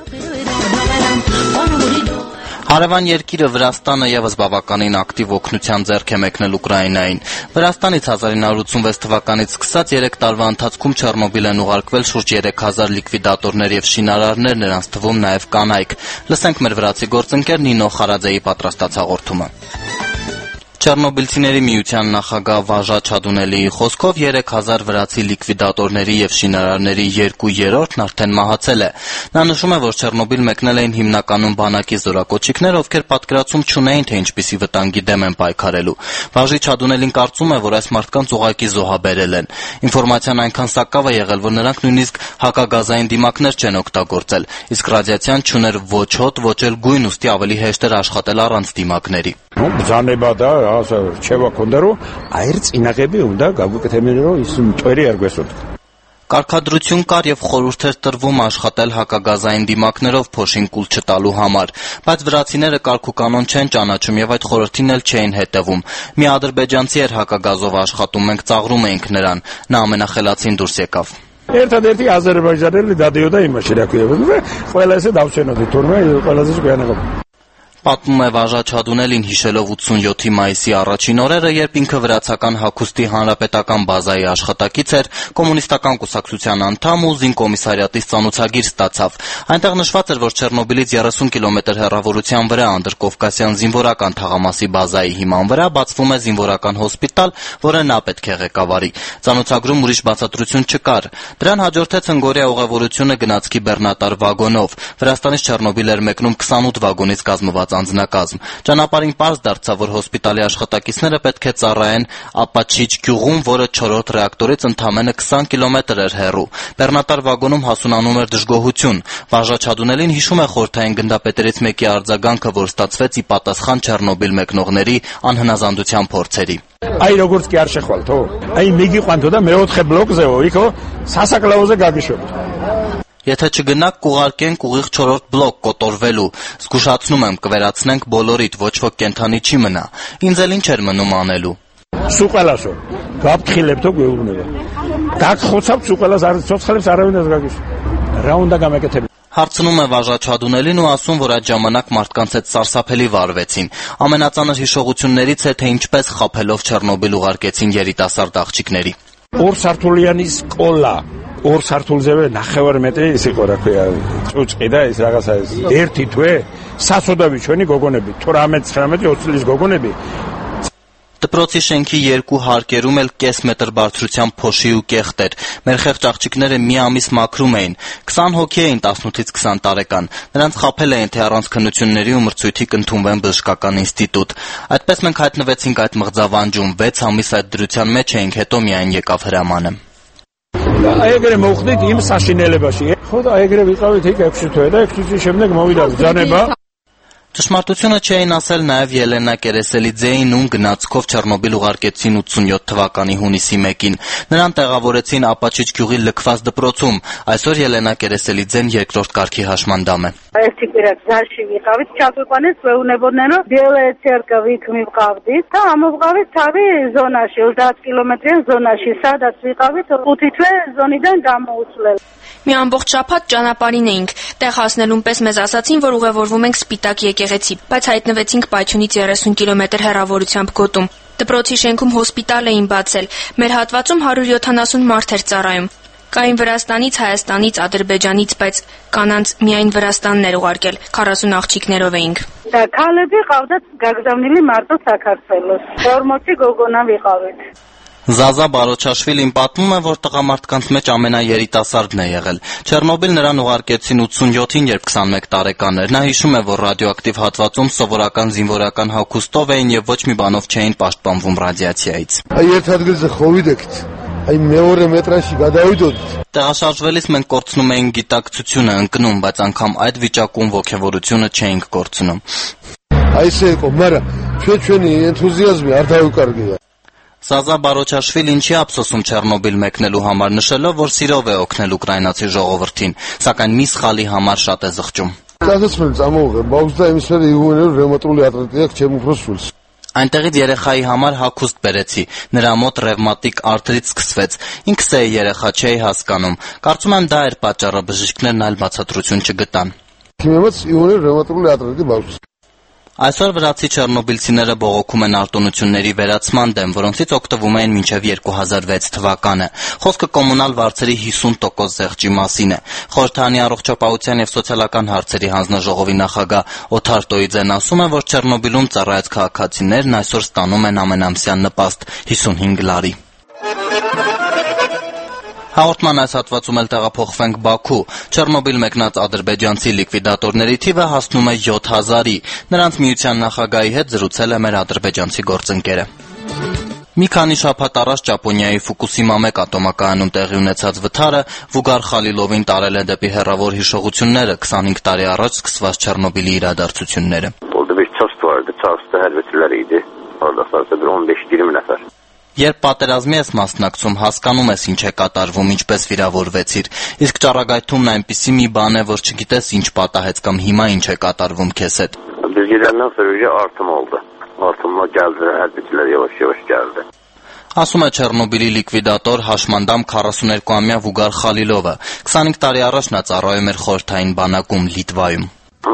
Հարևան երկիրը Վրաստանը եւս բավականին ակտիվ օգնության ձեռք է մեկնել Ուկրաինային։ Վրաստանից հազար ինը հարյուր ութսունվեց թվականից սկսած երեք տարվա ընթացքում Չեռնոբիլ են ուղարկվել շուրջ երեք հազար լիկվիդատորներ եւ շինարարներ, նրանց թվում նաեւ կանայք։ Լսենք մեր վրացի գործընկեր Նինո Խարաձեի պատրաստած հաղորդումը։ Չեռնոբիլցիների միության նախագահ Վաժա Չադունելիի խոսքով երեք հազար վրացի լիկվիդատորների եւ շինարարների երկու երրորդն արդեն մահացել է։ Նա նշում է, որ Չեռնոբիլ մեկնել էին հիմնականում բանակի զորակոչիկներ, ովքեր պատկերացում չունեին, թե ինչպիսի վտանգի դեմ են պայքարելու։ Վաժի Չադունելին կարծում է, որ այս մարդկանց ուղղակի զոհաբերել են։ Ինֆորմացիան այնքան սակավ է եղել, որ նրանք նույնիսկ հակագազային դիմակներ չեն օգտագործել, իսկ ռադիացիան չուներ ոչ հոտ, ոչ էլ գույն, ուստի ավելի հեշտ էր աշխատել առանց դիմակների։ Zanebada, asta ceva condero, aerți inaghebi unda, gabu că temenero, isum toeri ergvesot. Կարգադրություն կար եւ խորհուրդ էր տրվում աշխատել հակագազային դիմակներով փոշին կուլ չտալու համար, բայց վրացիները կարգուկանոն չեն ճանաչում եւ այդ խորհրդին էլ չէին հետեւում։ Մի ադրբեջանցի էր հակագազով աշխատում, մենք ծաղրում էինք նրան, նա ամենախելացին դուրս եկավ։ Ერთადერთი აზერბაიჯანელი დადიოდა იმაში, რა ქვია, ყველა ესე დავჩენოდი თურმე, ყველაზე ჭკვიანობა։ Պատմում է Վաժա Չադունելին հիշելով ութսունյոթի մայիսի առաջին օրերը, երբ ինքը վրացական հագուստի հանրապետական բազայի աշխատակից էր, կոմունիստական կուսակցության անդամ ու զինկոմիսարիատից ծանոթագիր ստացավ։ Այնտեղ նշված էր, որ Չեռնոբիլից երեսուն կիլոմետր հեռավորության վրա անդրկովկասյան զինվորական թաղամասի բազայի հիման վրա բացվում է զինվորական հոսպիտալ, որը նա պետք է ղեկավարի։ Ծանոթագրում ուրիշ բացատրություն չկար։ Դրան հաջորդեց հնգօրյա ուղևորությունը գնացքի բեռնատար վագոնով։ Վրաստանից Չեռնոբիլ էր մեկնում քսանութ վագոնից կազմված անձնակազմ։ Ճանապարհին պարզ դարձավ, որ հոսպիտալի աշխատակիցները պետք է ծառայեն Ապաչիչ գյուղում, որը չորրորդ ռեակտորից ընդամենը քսան կիլոմետր էր հեռու։ Բեռնատար վագոնում հասունանում էր դժգոհություն։ Վարժաչադունելին հիշում է խորհրդային գնդապետերից մեկի արձագանքը, որ ստացվեց ի պատասխան Չեռնոբիլ մեկնողների անհնազանդության փորձերի։ Այ როგორც კი არ შეხვალ თო აი მიგი ყვანთო და მეოთხე ბლოკზეო იქო სასაკლაოზე გაგიშვებთ Եթե չգնաք կուղարկենք ուղիղ չորրորդ բլոկ կոտորվելու, զգուշացնում եմ կվերացնենք բոլորիդ, ոչ ոք կենթանի չի մնա, ինձ էլ ինչ էր մնում անելու։ Սուყելասո, գապտխիլեպտո գեուրնեվա, գակխոցապ սուყելաս արից ծոցխելեպս արավին ես գագիս, ռաունդա գամեկեթեպ։ Հարցնում է վարժաչադունելին ու ասում, որ այդ ժամանակ մարդկանց հետ սարսափելի վարվեցին։ Ամենածանր հիշողություններից է, թե ինչպես խաբելով Չեռնոբիլ ուղարկեցին երիտասարդ աղջիկների։ Օր սարթուլյանի սկոլա ორ սարթուլზევე ნახევარი მეტრი ის იყო რა ქვია წუწი და ის რაღაცა ეს ერთი თვე სასოდავი ჩვენი გოგონები თვრამეტ ცხრამეტ ოცი წლის գոգոնები Դպրոցի շենքի երկու հարկերում էլ կես մետր բարձրության փոշի ու կեղտ էր։ Մեր խեղճ աղջիկները մի ամիս մաքրում էին։ քսան հոգի էին տասնութից քսան տարեկան։ Նրանց խաբել էին, թե առանց քննությունների ու մրցույթի կընդունվեն բժշկական ինստիտուտ։ Այդպես մենք հայտնվեցինք այդ մղձավանջում, վեց ամիս այդ դրության մեջ էինք, հետո միայն եկավ հրամանը։ Այգրե մոխնით իմ սաշինելեբաշի։ Խոդ այգրե վիqavით եք էքսի թվե და էքսի შემდეგ մովիդա ձանեբա Ճշմարտությունը չէին ասել նաև Ելենա Կերեսելիձեին, ում գնացքով Չեռնոբիլ ուղարկեցին ութսունյոթ թվականի հունիսի մեկին։ Նրան տեղավորեցին Ապաչիչ գյուղի լքված դպրոցում։ Այսօր Ելենա Կերեսելիձեն երկրորդ կարգի հաշմանդամ է։ Ერთი კვირა გზაში ვიყავით, ჩაგვიყვანეს მეუნებოდნენ, რომ ბიელეთ ცერკავი იქ მივყავდით და ამოვყავით თავი ზონაში, ოცდაათ კილომეტრიან ზონაში, სადაც ვიყავით ხუთი თვე ზონიდან გამოუცვლელ։ Մի ամբողջ շաբաթ ճանապարհին էինք։ Տեղ հասնելուն պես մեզ ասացին, որ ուղևորվում ենք Սպիտակ եկեղեցի, բայց հայտնվեցինք Պայթյունից երեսուն կիլոմետր հեռավորությամբ գոտում։ Դպրոցի շենքում հոսպիտալ էին բացել։ Մեր հատվածում հարյուր յոթանասուն մարդ էր ծառայում։ Կային Վրաստանից, Հայաստանից, Ադրբեջանից, բայց կանանց միայն Վրաստանն էր ուղարկել։ քառասուն աղջիկներով էինք։ Դա քալები ყავდათ გაგზავნილი მარტო საქართველოს. ორმოცი գոգոնա վიყավით։ Զազա Բարոչաշվիլին պատմում է, որ տղամարդկանց մեջ ամենաերիտասարդն է եղել։ Չեռնոբիլ նրան ուղարկեցին ութսունյոթին, երբ քսանմեկ տարեկան էր։ Նա հիշում է, որ ռադիոակտիվ հատվածում սովորական զինվորական հագուստով էին եւ ոչ մի բանով չէին պաշտպանվում ռադիացիայից։ Այ ერთ ადგილზე խովიდեքთ, այ მეორე մետրაში გადავიდოდით։ Տեղաշարժվելիս մենք կորցնում էինք գիտակցությունը, ընկնում, բայց անգամ այդ վիճակում ոգևորությունը չէինք կորցնում։ Այսե եկո, მაგრამ ჩვენ ჩვენი ენթուզիազմი არ დავიკარგեა։ Զազա Բարոչաշվիլին չի ափսոսում Չեռնոբիլ մեկնելու համար, նշելով, որ սիրով է օգնել ուկրաինացի ժողովրդին, սակայն մի սխալի համար շատ է զղջում։ Կասեցնել ծամողը, բաուս դա իմիսները իգուներով ռևմատոլի ատրետիակ չեմ ուխրոսուլս։ Այնտեղից երեխայի համար հագուստ բերեցի, նրա մոտ ռևմատիկ արթրիտ սկսվեց, ինքս էի երեխա չէի հասկանում, կարծում եմ դա էր պատճառը, բժիշկներն այլ բացատրություն չգտան։ Քիմեմաց իգուներ ռևմատոլի ատրետի բաուս։ Այսօր վրացի չեռնոբիլցիները բողոքում են արտոնությունների վերացման դեմ, որոնցից օգտվում էին մինչև երկու հազար վեց թվականը։ Խոսքը կոմունալ վարձերի հիսուն տոկոս զեղչի մասին է։ Խորհրդանի առողջապահության եւ սոցիալական հարցերի հանձնաժողովի նախագահ Օթար Տոիձեն ասում է, որ Չեռնոբիլում ծառայած քաղաքացիներն այսօր ստանում են ամենամսյա նպաստ հիսունհինգ լարի։ Հաղորդման այս հատվածում էլ տեղափոխվենք Բաքու։ Չեռնոբիլ մեկնած ադրբեջանցի լիկվիդատորների թիվը հասնում է յոթ հազարի։ Նրանց միության նախագահի հետ զրուցել է մեր ադրբեջանցի գործընկերը։ Մի քանի շաբաթ առաջ Ճապոնիայի Ֆուկուսիմա մեկ ատոմակայանում տեղի ունեցած վթարը Վուգար Խալիլովին տարել է դեպի հեռավոր հիշողությունները քսանհինգ տարի առաջ սկսված Չեռնոբիլի իրադարձությունները։ Երբ պատերազմի ես մասնակցում, հասկանում ես ինչ է կատարվում, ինչպես վիրավորվեցիր, իսկ ճառագայթումն այնպիսի մի բան է, որ չգիտես ինչ պատահեց կամ հիմա ինչ է կատարվում քեզ հետ։ Ասում է Չեռնոբիլի լիկվիդատոր հաշմանդամ քառասուներկուամյա Վուգար Խալիլովը։ քսանհինգ տարի առաջ նա ծառայում էր խորհրդային բանակում Լիտվայում։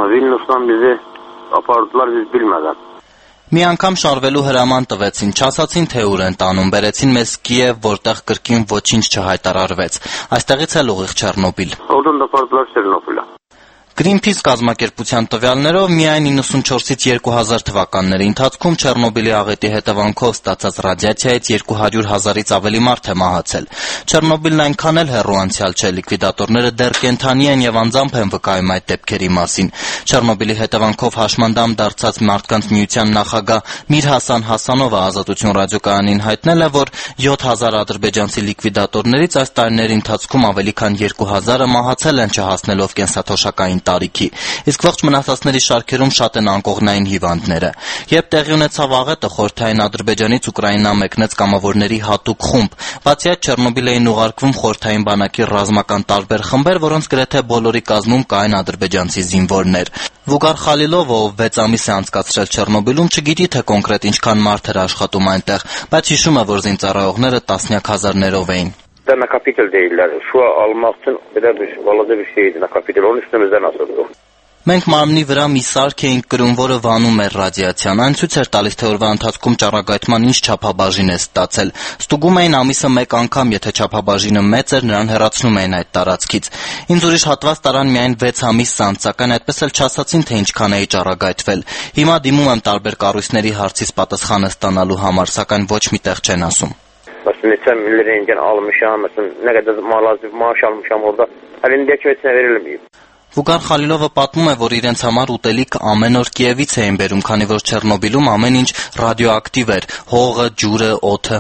Մի անգամ շարվելու հրաման տվեցին, չասացին թե ուր են տանում, բերեցին մեզ Կիև, որտեղ կրկին ոչինչ չհայտարարվեց։ Այստեղից էլ ուղիղ Չեռնոբիլ։ Greenpeace կազմակերպության տվյալներով միայն իննսունչորսից երկու հազար թվականների ընթացքում Չեռնոբիլի աղետի հետևանքով ստացած ռադիացիայից երկու հարյուր հազարից ավելի մարդ է մահացել։ Չեռնոբիլն այնքան էլ հեռու անցյալ չէ, լիկվիդատորները դեռ կենդանի են եւ անձամբ են վկայում այդ դեպքերի մասին։ Չեռնոբիլի հետևանքով հաշմանդամ դարձած Մարդկանց միության նախագահ Միր Հասան Հասանովը Ազատություն ռադիոկայանին հայտնել է, որ յոթ հազար ադրբեջանցի լիկվիդատորներից այս տարիների ընթացքում ավելի քան երկու հազարը մահացել են չհասնելով կենսաթոշակային տարիքի, իսկ ողջ մնացածների շարքերում շատ են անկողնային հիվանդները։ Երբ տեղի ունեցավ աղետը, խորհրդային Ադրբեջանից Ուկրաինա մեկնեց կամավորների հատուկ խումբ։ Բացի այդ, Չեռնոբիլ էին ուղարկվում խորհրդային բանակի ռազմական տարբեր խմբեր, որոնց գրեթե բոլորի կազմում կային ադրբեջանցի զինվորներ։ Վուգար Խալիլովը, ով վեց ամիս է անցկացրել Չեռնոբիլում, չգիտի թե կոնկրետ ինչքան մարդ էր աշխատում այնտեղ, բայց հիշում է, որ զինծառայողները տասնյակ հազարներով էին։ Da nakapitl değiller. Şu almak için bir de bir valadı bir şeydi nakapitl. Onun üstümüzden asıldı. Մենք մարմնի վրա մի սարք էինք կրում, որը վանում էր ռադիացիան։ Այն ցույց էր տալիս, թե օրվա ընթացքում ճառագայթման ինչ չափաբաժին է ստացել։ Ստուգում էին ամիսը մեկ անգամ, եթե չափաբաժինը մեծ էր, նրան հեռացնում էին այդ տարածքից։ Ինձ ուրիշ հատված տարան միայն վեց ամիս անց, սակայն այդպես էլ չասացին, թե ինչքան էի ճառագայթվել։ Հիմա դիմում եմ տարբեր կառույցների հարցից պատասխանը ստանալու համար, սակայն ոչ մի տեղ չեն ասում։ Mesela neçə milyon almışam, mesela ne kadar maaş almışam orada. Elindeki veçinə verilməyib. Վուգար Խալիլովը պատմում է, որ իրենց համար ուտելիք ամեն օր Կիևից էին բերում, քանի որ Չեռնոբիլում ամեն ինչ ռադիոակտիվ էր՝ հողը, ջուրը, օդը։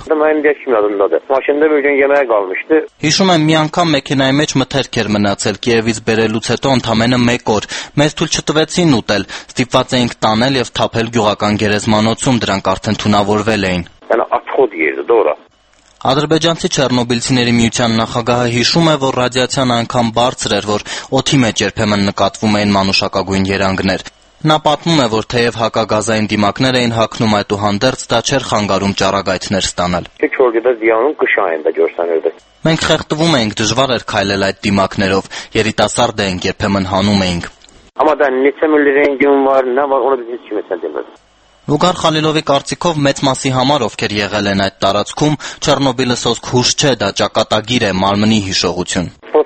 Հիշում եմ, մի անգամ մեքենայի մեջ մթերք էր մնացել, Կիևից բերելուց հետո ընդամենը մեկ օր։ Մեզ թույլ չտվեցին ուտել, ստիպված էինք տանել եւ թափել գյուղական գերեզմանոցում, դրանք արդեն թունավորվել էին։ Ադրբեջանցի չեռնոբիլցիների միության նախագահը հիշում է, որ ռադիացիան այնքան բարձր էր, որ օդի մեջ երբեմն նկատվում էին մանուշակագույն երանգներ։ Նա պատմում է, որ թեև հակագազային դիմակներ էին հագնում, այդուհանդերձ դա չէր խանգարում ճառագայթներ ստանալ։ Մենք խեղդվում էինք, դժվար էր քայլել այդ դիմակներով, երիտասարդ էինք, երբեմն հանում էինք։ Վուգար Խալիլովի կարծիքով մեծ մասի համար, ովքեր եղել են այդ տարածքում, Չեռնոբիլը սոսկ հուշ չէ, դա ճակատագիր է, մարմնի հիշողություն։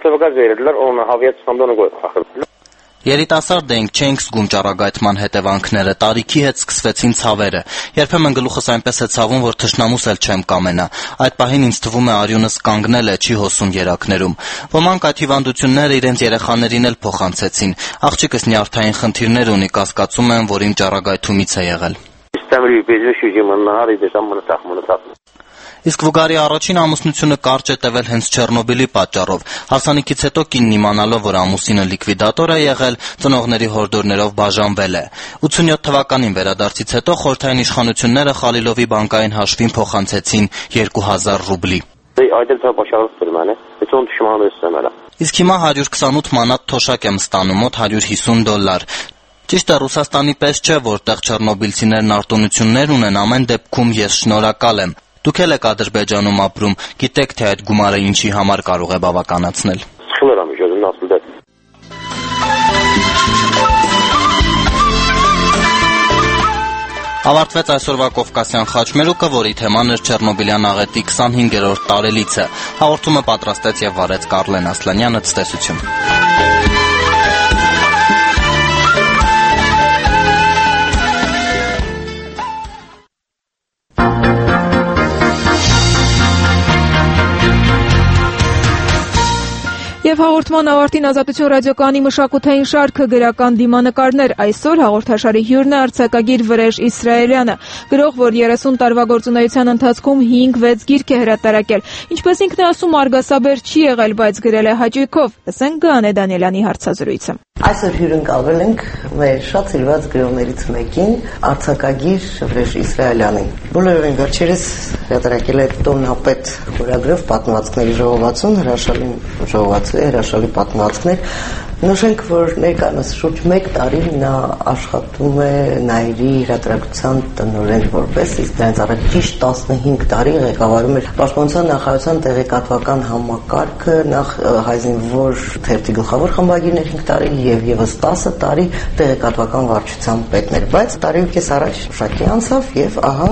Երիտասարդ էինք, չէինք զգում ճառագայթման հետևանքները, տարիքի հետ սկսվեցին ցավերը։ Երբեմն գլուխս այնպես է ցավում, որ թշնամուս էլ չեմ կամենա։ Այդ պահին ինձ թվում է արյունս կանգնել է, չի հոսում երակներում։ Ոմանք այդ հիվանդությունները իրենց երեխաներին էլ փոխանցեցին։ Աղջիկս նյարդային խնդիրներ ունի, կասկածում են, որ իմ ճառագայթումից է եղել։ Իսկ Վուգարի առաջին ամուսնությունը կարճ է տևել հենց Չեռնոբիլի պատճառով։ Հարսանիքից հետո կինն իմանալով, որ ամուսինը լիկվիդատոր է եղել, ծնողների հորդորներով բաժանվել է։ ութսունյոթ թվականին վերադարձից հետո խորհրդային իշխանությունները Խալիլովի բանկային հաշվին փոխանցեցին երկու հազար ռուբլի։ Իսկ հիմա հարյուր քսանութ մանատ թոշակ եմ ստանում, մոտ հարյուր հիսուն դոլար։ Ճիշտ է, Ռուսաստանի պես չէ, որտեղ չեռնոբիլցիներն արտոնություններ ունեն, ամեն դեպքում ես շնորհակալ եմ։ Դուք էլ եք Ադրբեջանում ապրում, գիտեք, թե այդ գումարը ինչի համար կարող է բավականացնել։ Ավարտվեց այսօրվա Կովկասյան խաչմերուկը, որի թեման էր Չեռնոբիլյան աղետի քսանհինգերորդ տարելիցը։ Հաղորդումը պատրաստեց եւ վարեց Կարլեն Ասլանյանը, ցտեսություն։ Եվ հաղորդման ավարտին Ազատություն ռադիոկայանի մշակութային շարքը գրական դիմանկարներ։ Այսօր հաղորդաշարի հյուրն է արձակագիր Վրեժ Իսրայելյանը, գրող, որ երեսուն տարվա գործունեության ընթացքում հինգ-վեց գիրք է հրատարակել։ Ինչպես ինքն է ասում, արգասաբեր չի եղել, բայց գրել է հաճույքով։ Լսենք Գանե Դանիելյանի հարցազրույցը։ Այսօր հյուրընկալվել ենք մեր շատ սիրված գրողներից մեկին, արձակագիր Վրեժ Իսրայելյանին։ Բոլորովին վերջերս հրատարակել է Տոնապետ խորագրով պատմվածքների ժողովածուն, հրաշալի ժողովածու է, հրաշալի պատմվածքներ։ Նշենք, որ ներկայումս շուրջ մեկ տարի նա աշխատում է Նայիրի հրատարակության տնօրեն որպես, իսկ դրանից առաջ ճիշտ տասնհինգ տարի ղեկավարում էր Պաշտպանության նախարարության տեղեկատվական համակարգը, նախ հայզինվոր թերթի գլխավոր խմբագիրներ հինգ տարի եւ եւս տասը տարի տեղեկատվական վարչության պետներ, բայց տարի ու կես առաջ շարքի անցավ եւ ահա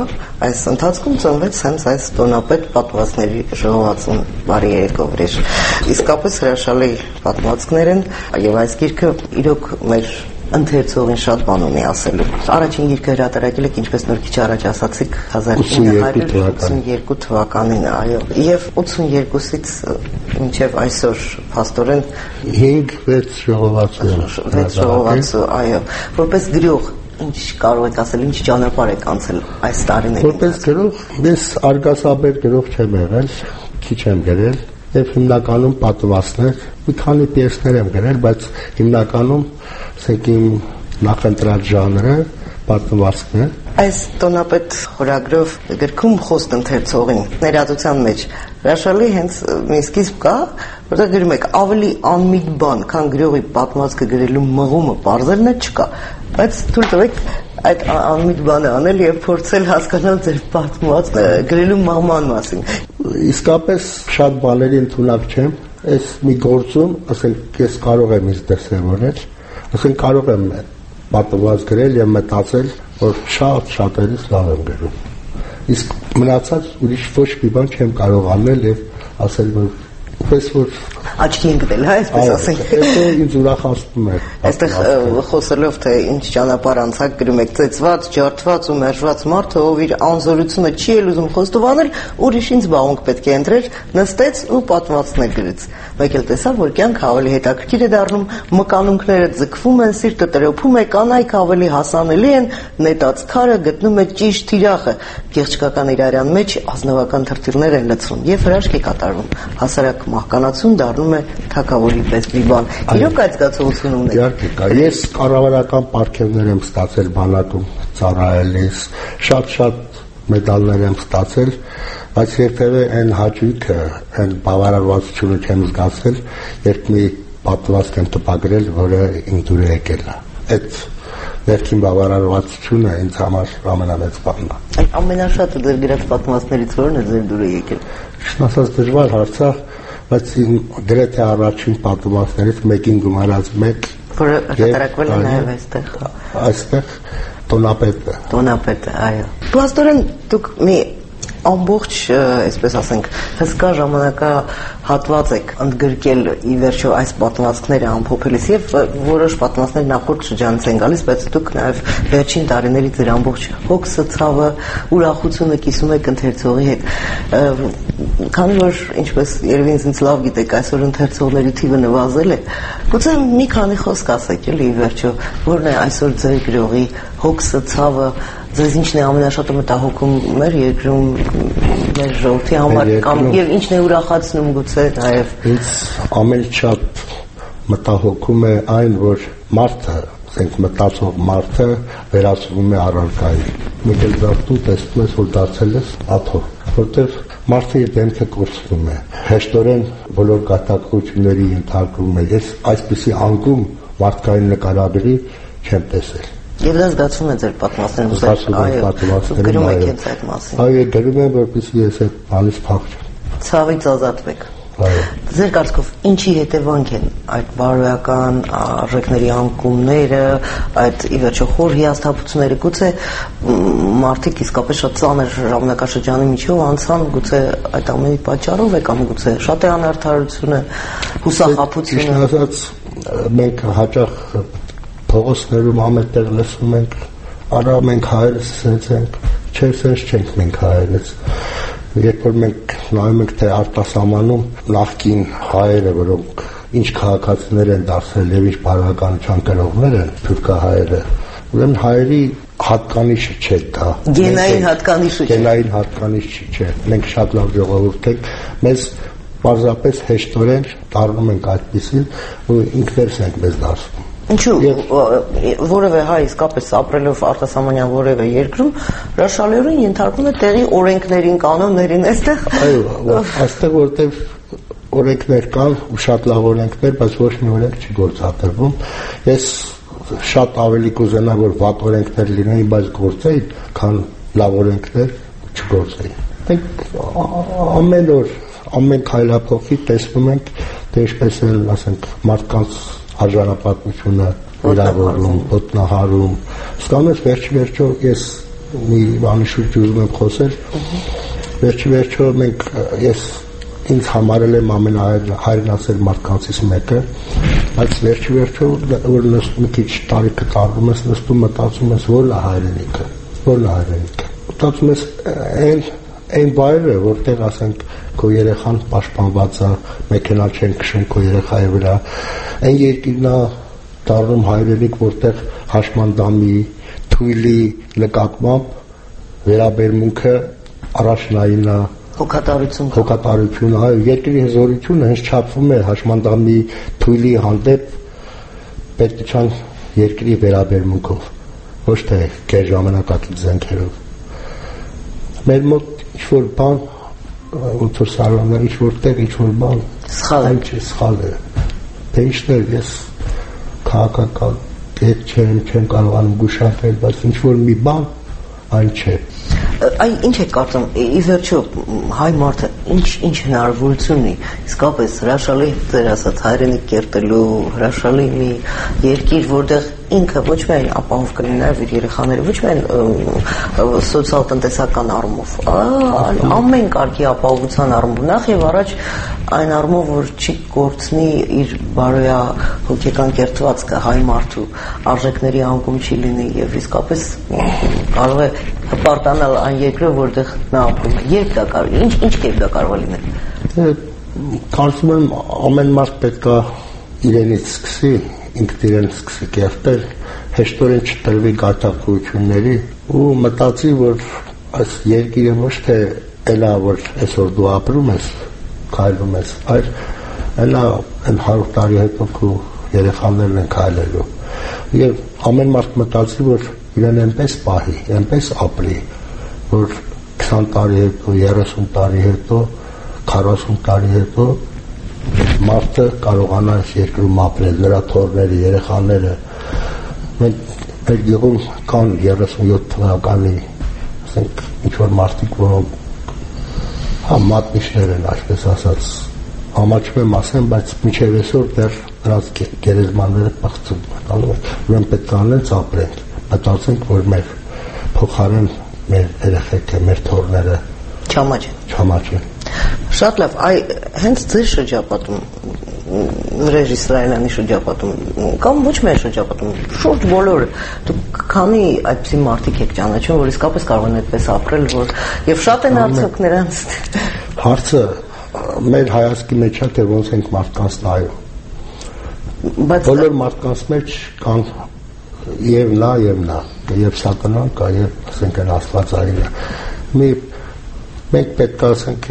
այս ընթացքում ծնվեց հենց այս տոնապետ պատմվածքների ժողովածուն բարի երեկո վրեժ։ Իսկապես հրաշալի պատմվածքներ են եւ այս գիրքը իրոք մեր ընթերցողին շատ բան ունի ասելու։ Առաջին գիրքը հրատարակել եք, ինչպես նոր քիչ առաջ ասացիք, հազար ինը հարյուր ութսունեքու թվականին, այո։ Եվ ութսունյոթից մինչև այսօր փաստորեն հինգ վեց ժողովածու, վեց ժողովածու, այո։ Որպես գրող ինչ կարող եք ասել, ինչ ճանապարհ եք անցել այս տարիներին։ Որպես գրող, ես արգասաբեր գրող չեմ եղել, քիչ եմ գրել եւ հիմնականում պատմվածքներ, մի քանի պիեսներ եմ գրել, բայց հիմնականում ասենք իմ նախընտրած ժանրը պատմվածքն է։ Այս տոնապետ խորագրով գրքում խոստ ընթերցողին ներածության մեջ հրաշալի հենց մի սկիզբ կա, որտեղ գրում եք ավելի անմիտ բան, քան գրողի պատմվածքը գրելու մղումը բարձրն է չկա, բայց թույլ տվեք այդ անմիտ բանը անել եւ փորձել հասկանալ ձեր պատմվածքը գրելու մղման մասին։ Իսկապես շատ բաների ընդունակ չեմ, այս մի գործում, ասենք ես կարող եմ ինձ դրսևորել, ասենք կարող եմ պատմված գրել եւ մտածել, որ շատ շատերից լավ եմ գրում։ Իսկ մնացած ուրիշ ոչ մի բան չեմ կարող անել եւ ասել, որ պես որ աչքի ընկնել, հա, այսպես ասենք։ Դա ինձ ուրախացնում է։ Այստեղ խոսելով թե ինչ ճանապարհ անցակ գրում եք ծեծված, ջարդված ու մերժված մարդը, ով իր անզորությունը չի էլ ուզում խոստովանել, ուրիշ ինչ զբաղմունք պետք է ընտրեր, նստեց ու պատմվածքներ գրեց։ Մեկ էլ տեսավ, որ կյանքը ավելի հետաքրքիր է դառնում, մկանունքները ձգվում են, սիրտը տրոփում է, կանայք ավելի հասանելի են, նետած քարը գտնում է ճիշտ թիրախը, գեղեցկական իրարյան մեջ ազնվական թրթիռներ են լցվում եւ հրաշք է կատարվում։ Հասարակ մահկանացուն դառնում է թակավորի պես մի բան։ Իրոք այդ զգացողությունը ունեք։ Իհարկե, ես կառավարական պարգևներ եմ ստացել բանակում ծառայելիս, շատ-շատ մեդալներ եմ ստացել, բայց երբևէ այն հաճույքը, այն բավարարվածությունը չեմ զգացել, երբ մի պատմվածք եմ տպագրել, որը ինձ դուր է եկել։ Այդ ներքին բավարարվածությունը ինձ համար ամենամեծ բանն է։ Ամենաշատը ձեր գրած պատմվածքներից որն է ձեր դուր է եկել։ Ճիշտ ասած դժվար հարց է, բայց գրեթե առաջին պատմվածքներից մեկին գումարած մեկ, որը հրատարակվել է նաև այստեղ։ Այստեղ տոնապետը։ Տոնապետը, այո։ Փաստորեն դուք մի ամբողջ, այսպես ասենք, հսկա ժամանակահատված եք ընդգրկել ի վերջո այս պատմվածքները ամփոփելիս եւ որոշ պատմվածքներ նախորդ շրջանից են գալիս, բայց դուք նաեւ վերջին տարիների ձեր ամբողջ հոգսը, ցավը, ուրախությունը կիսում եք ընթերցողի հետ։ Քանի որ ինչպես երևի ինձ լավ գիտեք, այսօր ընթերցողների թիվը նվազել է, գուցե մի քանի խոսք ասեք էլի ի վերջո, որն է այսօր ձեր գրողի հոգսը, ցավը, ձեզ ինչն է ամենաշատը մտահոգում մեր երկրում, մեր ժողովրդի համար, կամ եւ ինչն է ուրախացնում գուցե նաեւ։ Ինձ ամեն շատ մտահոգում է այն, որ մարդը, ասենք մտածող մարդը վերածվում է առարկայի։ Մեկ էլ դարձում տեսնում ես, որ դարձել ես աթո, որտեղ մարդը իր դեմքը կորցնում է։ Հեշտորեն բոլոր կատակությունների ենթարկվում է։ Ես այսպիսի անկում մարդկային նկարագրի չեմ տեսել։ Եվ դա զգացում է ձեր պատմվածքներում, այո, գրում եք հենց այդ մասին։ Այո, գրում եմ, որպեսզի ես այդ բանից փախչեմ։ Ցավից ազատվեք։ Այո։ Ձեր կարծիքով ինչի հետևանք են այդ բարոյական արժեքների անկումները, այդ ի վերջո խոր հիասթափությունները, գուցե մարդիկ իսկապես շատ ծանր ժամանակաշրջանի միջով անցան, գուցե այդ ամենի պատճառով է, կամ գուցե շատ է անարդարությունը, հուսախաբությունը։ Ճիշտ ասած, մենք հաճախ փողոցներում ամենտեղ լսում ենք, արա մենք հայերս սենց ենք, չէ սենց չենք մենք հայերս։ Երբ որ մենք նայում ենք, թե արտասահմանում նախկին հայերը, որոնք ինչ քաղաքացիներ են դարձել եւ ինչ բարոյականության կրողներ են, թուրքահայերը, ուրեմն հայերի հատկանիշը չէ դա։ Գենային հատկանիշը չէ։ Գենային հատկանիշը չէ։ Մենք շատ լավ ժողովուրդ ենք, մեզ պարզապես հեշտորեն դառնում ենք այդպիսին, ու ինքներս ենք մեզ դարձնում։ Ինչու որևէ հայ իսկապես ապրելով արտասահմանյան որևէ երկրում հրաշալիորեն ենթարկվում է տեղի օրենքներին, կանոններին, այստեղ այո, այստեղ որտեղ օրենքներ կան ու շատ լավ օրենքներ, բայց ոչ մի օրենք չի գործադրվում։ Ես շատ ավելի կուզենա, որ վատ օրենքներ լինեին, բայց գործեին, քան լավ օրենքներ չգործեին։ Մենք ամեն օր, ամեն քայլափոխի տեսնում ենք, թե ինչպես են, ասենք, մարդկանց արժանապատվությունը վիրավորում, ոտնահարում։ Սկանում ես վերջ-վերջո ես մի բանի շուրջ ուզում եմ խոսել։ Վերջի վերջո մենք ես ինձ համարել եմ ամենահայրենասեր մարդկանցից մեկը, բայց վերջի վերջո որ նստում քիչ տարիքը տարվում ես, նստում մտածում ես որն է հայրենիքը, որն է հայրենիքը։ Մտածում ես այն այն բայը, որտեղ ասենք քո երեխան պաշտպանված է, մեքենա չեն քշում քո երեխայի վրա, այն երկիրն է դառնում հայրենիք, որտեղ հաշմանդամի, թույլի նկատմամբ վերաբերմունքը առաջնային է, հոգատարություն, հոգատարություն, այո, երկրի հզորությունը հենց չափվում է հաշմանդամի, թույլի հանդեպ պետության երկրի վերաբերմունքով, ոչ թե կեր ժամանակակից զենքերով։ Մեր մոտ ինչ-որ բան, ոնց որ սալոններ, ինչ-որ տեղ, ինչ-որ բան սխալ է, չէ, սխալ է։ Թե ինչներ, ես քաղաքական հետ չեմ, չեմ կարողանում գուշակել, բայց ինչ-որ մի բան այն չէ։ Այ ինչ է կարծում, ի վերջո հայ մարդը ինչ ինչ հնարավորություն ունի, իսկապես հրաշալի ձեր ասած հայրենիք կերտելու, հրաշալի մի երկիր, որտեղ ինքը ոչ միայն ապահով կլինի, նաև իր երեխաները, ոչ միայն սոցիալ-տնտեսական առումով, ամեն կարգի ապահովության առումով, նախ եւ առաջ այն առումով, որ չի կորցնի իր բարոյա հոգեկան կերտվածքը հայ մարդու արժեքների անկում չի լինի եւ իսկապես կարող է հպարտանալ այն երկրով, որտեղ նա ապրում է։ Երբ դա կարող է, ինչ ինչ կերպ դա կարող է լինել։ Կարծում եմ ամեն մարդ պետք է իրենից սկսի, ինքն իրեն սկսի կերտել, հեշտորեն չտրվի գայթակղությունների ու մտածի, որ այս երկիրը ոչ թե էլա, որ այսօր դու ապրում ես, քայլում ես, այլ էլա այն հարյուր տարի հետո քո երեխաներն են քայլելու։ Եվ ամեն մարդ մտածի, որ իրեն այնպես պահի, այնպես ապրի, որ քսան տարի հետո, երեսուն տարի հետո, քառասուն տարի հետո մարդը կարողանա այս երկրում ապրել, նրա թոռները, երեխաները։ Մենք մեր գյուղում կան երեսունյոթ թվականի, ասենք, ինչ-որ մարդիկ, որոնք հա մատնիշներ են, այսպես ասած, ամաչում եմ ասեմ, բայց մինչև այսօր դեռ նրանց գերեզմանները պղծում են, ուրեմն պետք է անենց ապրենք, մտածենք, որ մեր փոխարեն մեր երեխեքը, մեր թոռները չամաչեն։ Չամաչեն։ Շատ լավ, այ հենց ձեր շրջապատում, Վրեժ Իսրայելյանի շրջապատում, կամ ոչ մեր շրջապատում, շուրջ բոլորը, դուք քանի այդպիսի մարդիկ եք ճանաչում, որ իսկապես կարող են այդպես ապրել, որ եւ շատ են արդյոք նրանց։ Հարցը մեր հայացքի մեջ է, թե ոնց ենք մարդկանց նայում։ Բոլոր մարդկանց մեջ կան եւ նա եւ նա, եւ սատանան կա, եւ ասենք են աստվածային։ Մի մենք պետք է ասենք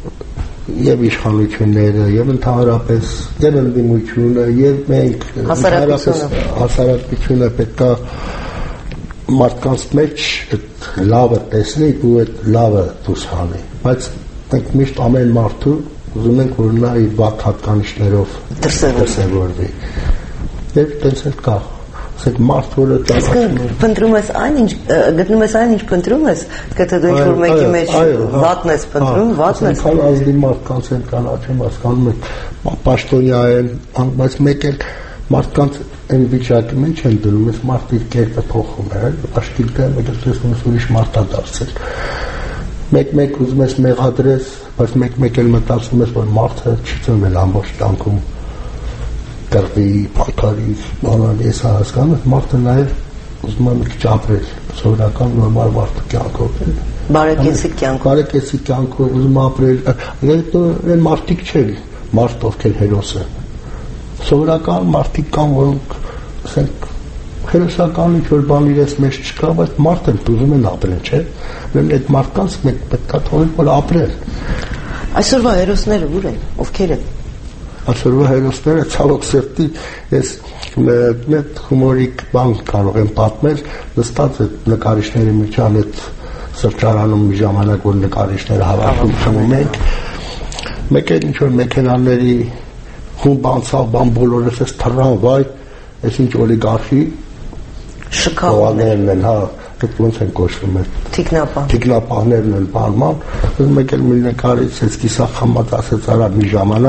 եւ իշխանությունները, եւ ընդհանրապես եւ ընդդիմությունը, եւ մենք հասարակությունը պետք է մարդկանց մեջ այդ լավը տեսնի ու այդ լավը դուրս հանի, բայց մենք միշտ ամեն մարդու ուզում ենք, որ նա իր վատ հատկանիշներով դրսևորվի։ Եվ տենց էլ կա։ Ասենք մարդ, որը փնտրում ես այնինչ, գտնում ես այնինչ փնտրում ես, եթե դու ինչ-որ մեկի մեջ վատն ես փնտրում, վատն ես։ Քան ազնի մարդկանց են կանաչում, հասկանում եք, պաշտոնյա են, բայց մեկ էլ մարդկանց այն վիճակի մեջ են դնում, ես մարդ իր կերպը փոխում է, աշխիլ դեմ, մեկ էլ տեսնում ես ուրիշ մարդ է դարձել։ Մեկ-մեկ ուզում ես մեղադրես, բայց մեկ-մեկ էլ մտածում ես, որ մարդը չի ծնվել ամբողջ կյանքում կրվի, փակարի, բանալ, ես հասկանում, մարդը նաև ուզում է մի քիչ ապրել, սովորական նորմալ մարդու կյանքով։ Բարեկեցիկ կյանքով։ Բարեկեցիկ կյանքով ուզում ապրել, հետո այն մարդիկ չեն, մարդ ովքեր հերոս են։ Սովորական մարդիկ կան, որոնք, ասենք, հերոսական ինչ-որ բան իրենց մեջ չկա, բայց մարդ են ուզում են ապրել, չէ՞։ Ուրեմն այդ մարդկանց մենք պետք է թողնել, որ ապրեն։ Այսօրվա հերոսները ո՞ւր են, ովքեր են։ Այսօրվա հերոսները ցավոք սրտի ես մեծ հումորիկ բան կարող եմ պատմել, նստած այդ նկարիչների միջան այդ սրճարանում մի ժամանակ, որ նկարիչները հավաքվում խմում ենք, մեկ էլ ինչ-որ մեքենաների խումբ անցավ, բան բոլորս ես թռան, վայ, ես ինչ օլիգարխի շքավաներն են, հա, այդ ոնց են կոչվում այդ թիկնապահ թիկնապահներն են բանման, մեկ էլ մի նկարիչ ես կիսախմած ասեց արա մի ժամանակ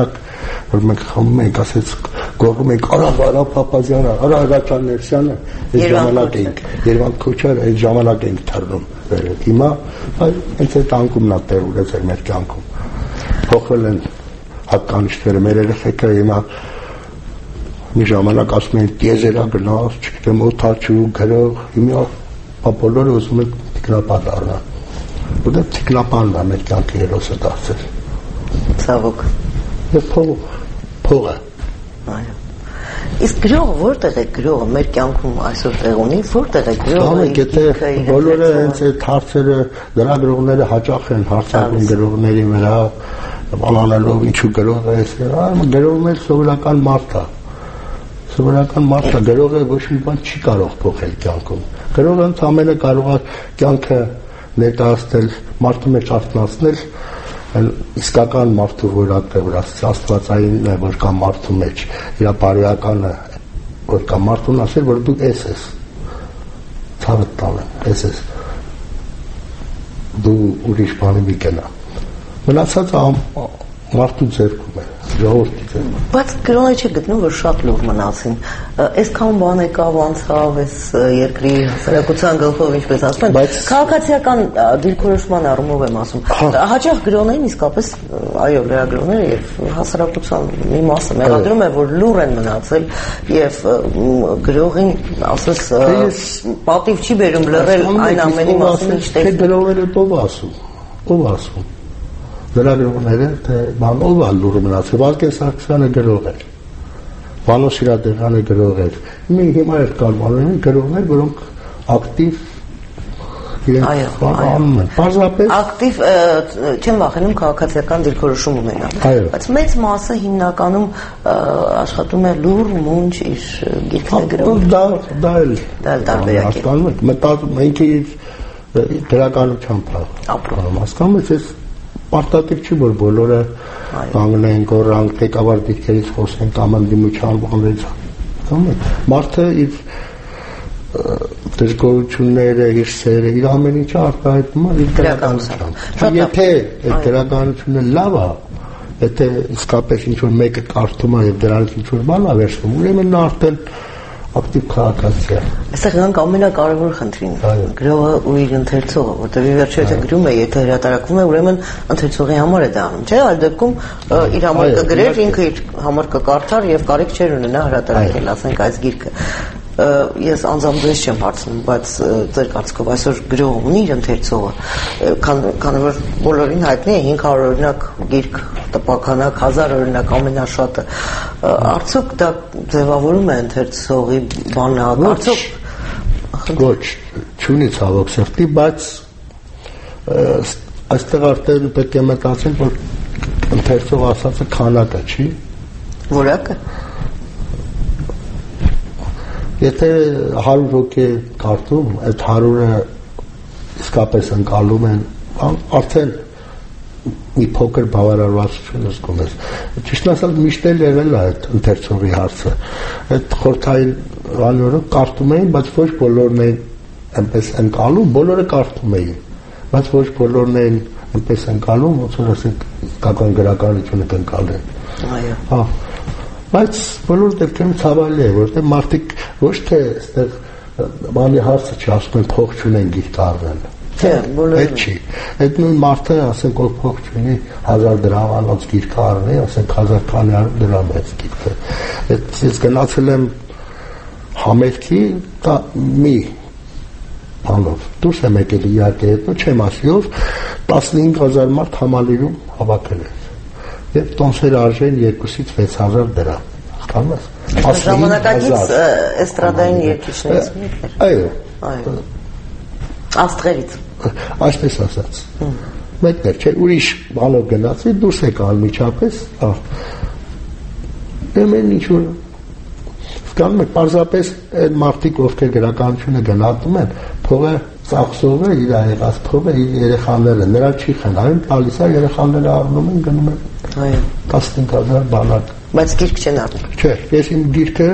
որ մենք խմում ենք, ասեց գոռում ենք արա Վարա Փափազյանը, արա Հրաչանովյանը, այս ժամանակ ենք Երևան Քոչար, այս ժամանակ ենք թռնում վերել։ Հիմա հենց այդ անկումն է տեղ ունեցել մեր կյանքում։ Փոխվել են հատկանիշները, մեր երեխեքը հիմա մի ժամանակ ասում են տիեզերա գնաց, չգիտեմ օթաչու, գրող, հիմա բոլորը ուզում են տիկնապան դառնալ։ Որտեղ տիկնապանն է մեր կյանքի հերոսը դարձել։ Ցավոք։ Եվ փող, փողը։ Այո։ Իսկ գրողը որտեղ է գրողը մեր կյանքում այսօր տեղ ունի, որտեղ է գրողը։ Գիտե, բոլորը հենց այդ հարցերը լրագրողները հաճախ են հարցակում գրողների վրա, բանանելով ինչու գրող է, գրողն էլ սովորական մարդ է։ Սովորական մարդ է, գրողը ոչ մի բան չի կարող փոխել կյանքում։ Գրողը ընդամենը կարող է կյանքը ներկայացնել, մարդու մեջ արթնացնել իսկական մարդու որակը, որ աստվածային է, որ կա մարդու մեջ, իր բարոյականը, որ կա մարդուն ասել, որ դու ես ես, ցավդ տանեմ, ես ես, դու ուրիշ բանի մի կենա։ Մնացածը մարդու ձեռքում է, ժողովրդի ձեռքում։ Բայց գրողը չի գտնում, որ շատ լուր մնացին։ Այսքան բան եկավ անցավ, այս երկրի հասարակության գլխով, ինչպես ասում են, քաղաքացիական դիրքորոշման առումով եմ ասում։ Հաճախ գրողներին իսկապես, այո, լրագրողները եւ հասարակության մի մասը մեղադրում է, որ լուր են մնացել եւ գրողին, ասես, պատիվ չի բերում լռել այն ամենի մասին, ինչ տեսնում։ Գրողները ով ասում, ով ասում։ Լրագրողները, թե բան ով է լուրը մնացել, Վարդգեն Սարգսյանը գրող էր, Վանո Շիրադեղյանը գրող էր, մի հիմա էր կար գրողներ, որոնք ակտիվ իրենց անում են, պարզապես ակտիվ չեն վախենում քաղաքացիական դիրքորոշում ունենալ, բայց մեծ մասը հիմնականում աշխատում է լուր, մունջ, իր գիրքներ գրող։ Դա էլ տարբերակ է։ Մտածում ենք իր գրականությամբ ապրում, հասկանում ես, պարտադիր չի, որ բոլորը կանգնեն, գոռան, ղեկավար դիրքերից խոսեն, կամ ընդդիմության բաներից։ Մարդը իր դժգոհությունները, իր սերը, իր ամեն ինչը արտահայտում է իր գրականությամբ։ Եթե այդ գրականությունը լավ է, եթե իսկապես ինչ-որ մեկը կարդում է եւ դրանից ինչ-որ բան է վերցնում, ուրեմն նա արդեն ակտիվ քաղաքացի է։ Այստեղ գանք ամենակարևոր խնդրին, գրողը ու իր ընթերցողը, որտեղ ի վերջո եթե գրում է, եթե հրատարակվում է, ուրեմն ընթերցողի համար է դա անում, չէ՞, այլ դեպքում իր համար կգրեր, ինքը իր համար կկարդար եւ կարիք չէր ունենա հրատարակել, ասենք, այս գիրքը։ Ես անձամբ դες չեմ հարցնում, բայց ձեր կարծիքով այսօր գրողը ունի իր ընթերցողը, քանի որ բոլորին հայտնի է հինգ հարյուր օրինակ գիրք տպականակ, հազար օրինակ ամենաշատը, արդյոք դա ձևավորում է ընթերցողի բանը, արդյոք ոչ, չունի ցավոք սրտի, բայց այստեղ արդեն պետք է մտածել, որ ընթերցող ասածը քանակը չի, որակը։ Եթե հարյուր հոգի կարդում, այդ հարյուրը իսկապես ընկալում են, արդեն մի փոքր բավարարվածություն զգում ես։ Ճիշտ ասած միշտ էլ եղել է այդ ընթերցողի հարցը։ Այդ խորհրդային ռադիոը կարդում էին, բայց ոչ բոլորն էին այնպես ընկալում, բոլորը կարդում էին, բայց ոչ բոլորն էին այնպես ընկալում, ոնց որ ասենք իսկական գրականությունը կընկալեն։ Այո։ Հա։ Բայց բոլոր դեպքերում ցավալի է, որտեղ մարդիկ ոչ թե այստեղ բանի հարցը չի, ասում են փող չունեն գիրք առնել։ Չէ, բոլորը։ Այդ չի։ Այդ նույն մարդը, ասենք, որ փող չունի հազար դրամ անոց գիրք առնի, ասենք հազար քանի դրամ է գիրքը։ Այդ ես գնացել եմ համերգի, դա մի բանով դուրս եմ եկել իհարկե, հետո չեմ ասի ով տասնհինգ հազար մարդ համալիրում հավաքել է։ Եվ տոնսերը արժեն երկուսից վեց հազար դրամ, հասկանում ես։ Ժամանակակից էստրադային երգիչներից մեկն էր։ Այո։ Այո։ Աստղերից։ Այսպես ասած։ Մեկն էր, չէ, ուրիշ բանով գնացի, դուրս եկա անմիջապես, ահ։ Եմեն ինչ-որ հասկանում եք, պարզապես այդ մարդիկ, ովքեր գրականությունը գնահատում են, փողը ծախսողը իր եղած փողը իր երեխաները, նրա չի խնայում, տալիս է երեխաները առնում են, գնում են։ Այո։ տասնհինգ հազար բանակ։ Բայց գիրք չեն առնում։ Չէ, ես իմ գիրքը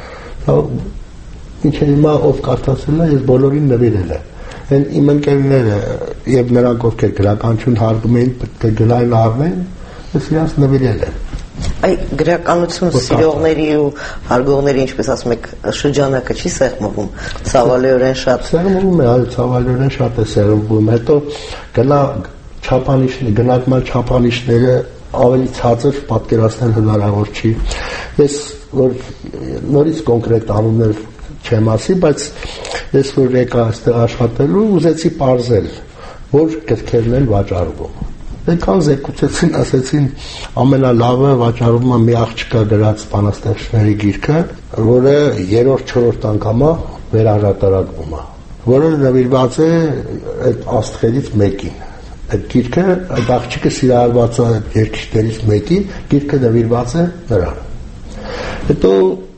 ինչ է հիմա ով կարդացել է, ես բոլորին նվիրել եմ։ Այն իմ ընկերները եւ նրանք ովքեր գրականություն հարգում էին, պետք է գնային առնեն, ես իրանց նվիրել եմ։ Այ գրականություն սիրողների ու հարգողների, ինչպես ասում եք, շրջանակը չի սեղմվում, ցավալիորեն շատ։ Սեղմվում է, այո, ցավալիորեն շատ է սեղմվում։ Հետո գնա չափանիշները, գնահատման չափանիշները ավելի ցածր պատկերացնել հնարավոր չի։ Ես որ նորից կոնկրետ անուններ չեմ ասի, բայց ես որ եկա այստեղ աշխատելու, ուզեցի պարզել, որ գրքերն են վաճառվում։ Եկան զեկուցեցին, ասեցին ամենալավը վաճառվում է մի աղջկա գրած բանաստեղծների գիրքը, որը երրորդ չորրորդ անգամա վերահրատարակվում է, որը նվիրված է այդ աստղերից մեկին։ Այդ գիրքը, այդ աղջիկը սիրահարված է երկիշներից մեկին, գիրքը նվիրված է նրան։ Հետո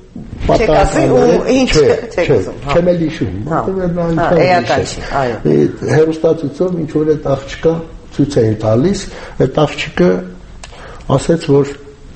չեմ էլ հիշում, հեռուստացույցով ինչ որ այդ աղջկա ցույց էին տալիս, այդ աղջիկը ասեց, որ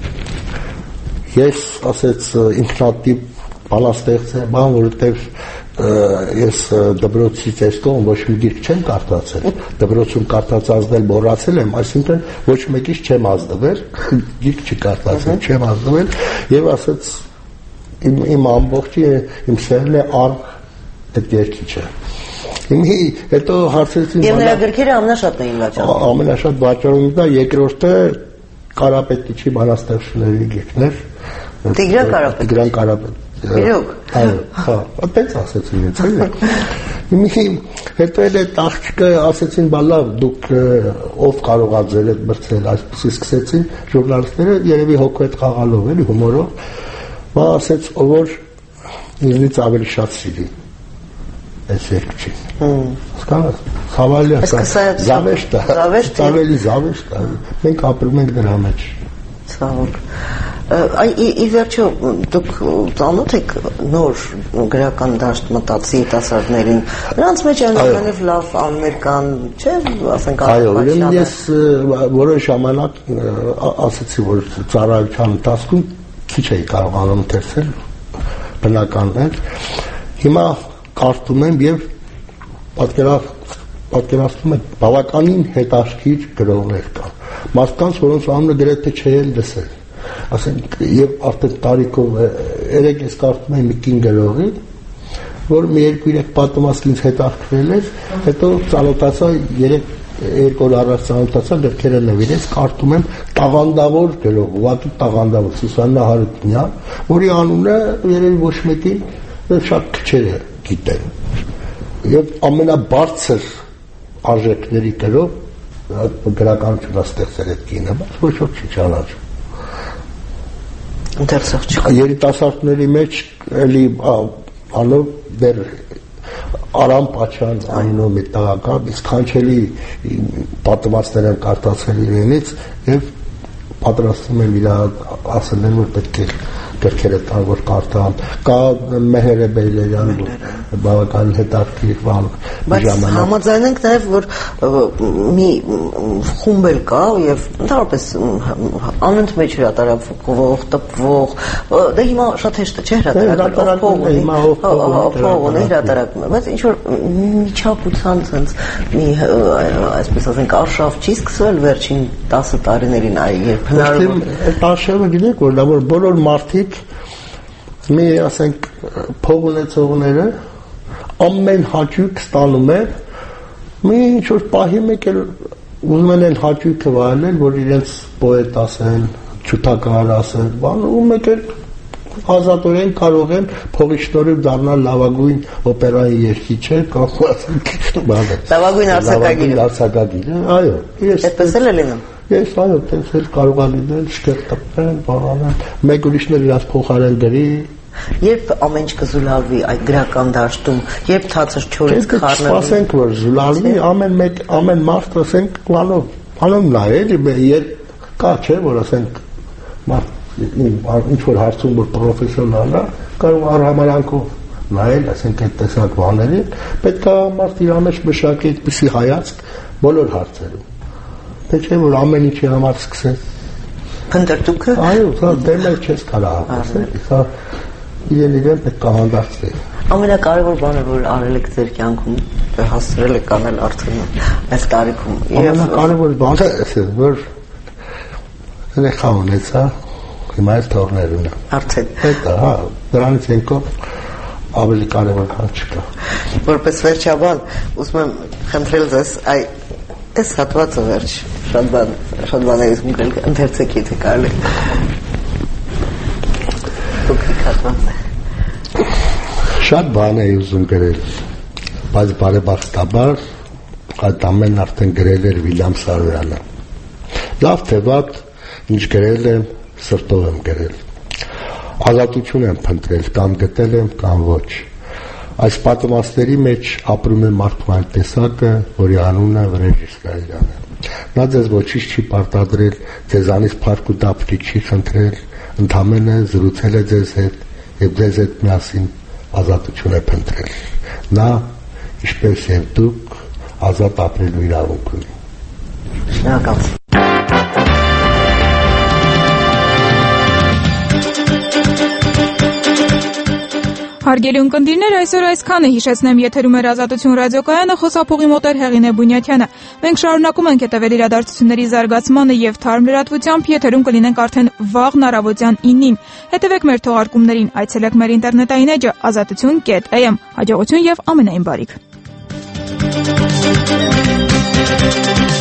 ես ասեց ինքնատիպ բանաստեղծ եմ, բան, որովհետև ես դպրոցից եսկոմ ոչ մի գիրք չեմ կարդացել, դպրոցում կարդաց ազդել մոռացել եմ, այսինքն ոչ մեկից չեմ ազդվել, գիրք չկարդացել, չեմ ազդվել, եւ ասեց իմ ամբողջի իմ սերն է առ այդ երկիչը։ Հիմի հետո հարցրեցին եւ նրա գրքերը ամենաշատն էին վաճառում։ Ամենաշատ վաճառում դա երկրորդը Կարապետիչի բանաստեղծների գիրքներ։ Տիգրան Կարապետ։ Տիգրան Կարապետ։ Իրոք։ Այո, հա, այդպես ասեցին ինձ, էլի։ Հիմի հետո էլ այդ աղջիկը ասեցին, բա լավ, դուք ով կարող ա ձեր հետ մրցել, այսպեսի սկսեցին ժուրնալիստները, երևի հոգետ խաղալով, էլի հումորով, բա ասեց, ով որ ինձնից ավելի շատ սիրի այս երկչին։ Հասկանաս, խավալի է, զավեշտ է, ավելի զավեշտ է, մենք ապրում ենք դրա մեջ։ Ցավոք։ Այ ի վերջո դուք ծանոթ եք նոր գրական դաշտ մտածի տասարդներին, նրանց մեջ այնուամենայնիվ լավ անուններ կան, չէ՞, ասենք այո, ուրեմն ես որոշ ժամանակ ասացի, որ ծառայության ընթացքում քիչ էի կարողանում ընթերցել բնականներ, հիմա կարդում եմ եւ պատկերացնում եմ բավականին հետաքրքիր գրողներ կան, մարդկանց, որոնց անունը գրեթե չէի լսել, ասենք, եւ արդեն տարիքով երեք ես կարդում եմ մի կին գրողի, որ մի երկու երեք պատմվածք ինձ հետաքրքրել էր, հետո ծանոթացա երեք երկու օր առաջ ծանոթացա, գրքերը նվիրեց, կարդում եմ տաղանդավոր գրող, ուղղակի տաղանդավոր Սուսաննա Հարությունյան, որի անունը երևի ոչ մեկին շատ քչերը գիտեն։ Եվ ամենաբարձր արժեքների գրող գրականություն ստեղծել այդ կինը, բայց ոչ ոք չի ճանաչում։ Ընթերցող չկա։ Երիտասարդների մեջ էլի անով դեր Արամ Պաչյան անունով մի տղա, իսկ քանչելի պատմվածքներ եմ կարդացել իրենից եւ պատրաստում եմ իր ասել են, որ պետք է գրքերը տան, որ կարդամ, կա Մեհեր Բեյլերյան, բավականին հետաքրքիր բան։ Բայց համաձայնենք նաև, որ մի խումբ էլ կա եւ ընդհանրապես անընդհատ մեջ հրատարակվող, տպվող, դա հիմա շատ հեշտ է, չէ՞, հրատարակվում է, հիմա փողն է հրատարակվում, բայց ինչ որ միջապության sense մի այսպես ասենք արշավ չի սկսվել վերջին տասը տարիներին, այ երբ հնարավոր է։ Այդ արշավը գիտեք, որ դա որ բոլոր մարդիկ մի ասենք փող ունեցողները ամեն հաճույք ստանում են մի ինչ որ պահի մեկ էլ ուզում են հաճույքը վայելել, որ իրենց պոետ ասեն, ջութակահար ասեն, բան ու մեկ էլ ազատորեն կարող են փողի շնորհիվ դառնալ լավագույն օպերայի երգիչը կամ ասենք լավագույն արձակագիր արձակագիր, այո, ես այդպես էլ է լինում։ Ես այո, տեսել կարող է լինել, շկերտապեն, բանալեն, մեկ ուրիշներ իրաց փոխարեն գրի։ Երբ ամեն ինչ կզուլալվի այդ գրական դաշտում, երբ թացը չորից խառնվի։ Սպասենք, որ զուլալվի, ամեն մեկ, ամեն մարդ ասենք, անով, անով նայել, երբ կա չէ, որ ասենք, մարդ ինչ որ հարցում, որ պրոֆեսիոնալ է, կարող առհամարանքով նայել, ասենք այդ տեսակ բաներին, պետք է մարդ իր մեջ մշակի այդպիսի հայացք բոլոր հարցերում։ Թե չէ որ ամեն ինչի համար սկսես փնտրտուքը այո դա դեռ չես կարող ասել սա իրեն իրեն պետք է հանդարտվի ամենակարևոր բանը որ արել եք ձեր կյանքում հասցրել եք անել արդեն այս տարիքում ամենակարևոր բանը է որ երեխա ունեցա հիմա էլ թողներ ունեմ։ Արդեն։ Դա, հա, դրանից ենքով ավելի կարևոր բան չկա։ Որպես վերջաբան, ուզում եմ խնդրել ձեզ, այ այս հատվածը վերջ, շատ բան, շատ բաներ ուզում գրել, ընթերցեք, եթե կարելի։ Փոքրիկ հատված է։ Շատ բան է ուզում գրել, բայց բարեբախտաբար այդ ամեն արդեն գրել էր Վիլյամ Սարոյանը։ Լավ թե վատ, ինչ գրել եմ, սրտով եմ գրել։ Ազատություն եմ փնտրել, կամ գտել եմ, կամ ոչ։ Այս պատմվածքների մեջ ապրում է մարդու այն տեսակը, որի անունը Վրեժ Իսրայելյան է։ Նա ձեզ ոչինչ չի պարտադրել, ձեզանից փառք ու դապրի չի խնդրել, ընդամենը զրուցել է ձեզ հետ եւ ձեզ հետ միասին ազատություն է փնտրել։ Նա, ինչպես եւ դուք, ազատ ապրելու իրավունք ունի։ Շնորհակալ։ Հարգելի ունկնդիրներ, այսօր այսքանը հիշեցնեմ եթերում էր Ազատություն ռադիոկայանը, խոսափողի մոտ էր Հեղինե Բունյաթյանը։ Մենք շարունակում ենք հետևել իրադարձությունների զարգացմանը եւ թարմ լրատվությամբ եթերում կլինենք արդեն վաղն առավոտյան ինին։ Հետևեք մեր թողարկումներին, այցելեք մեր ինտերնետային էջը ազատություն կետ էյ էմ։ Հաջողություն եւ ամենայն բարիք։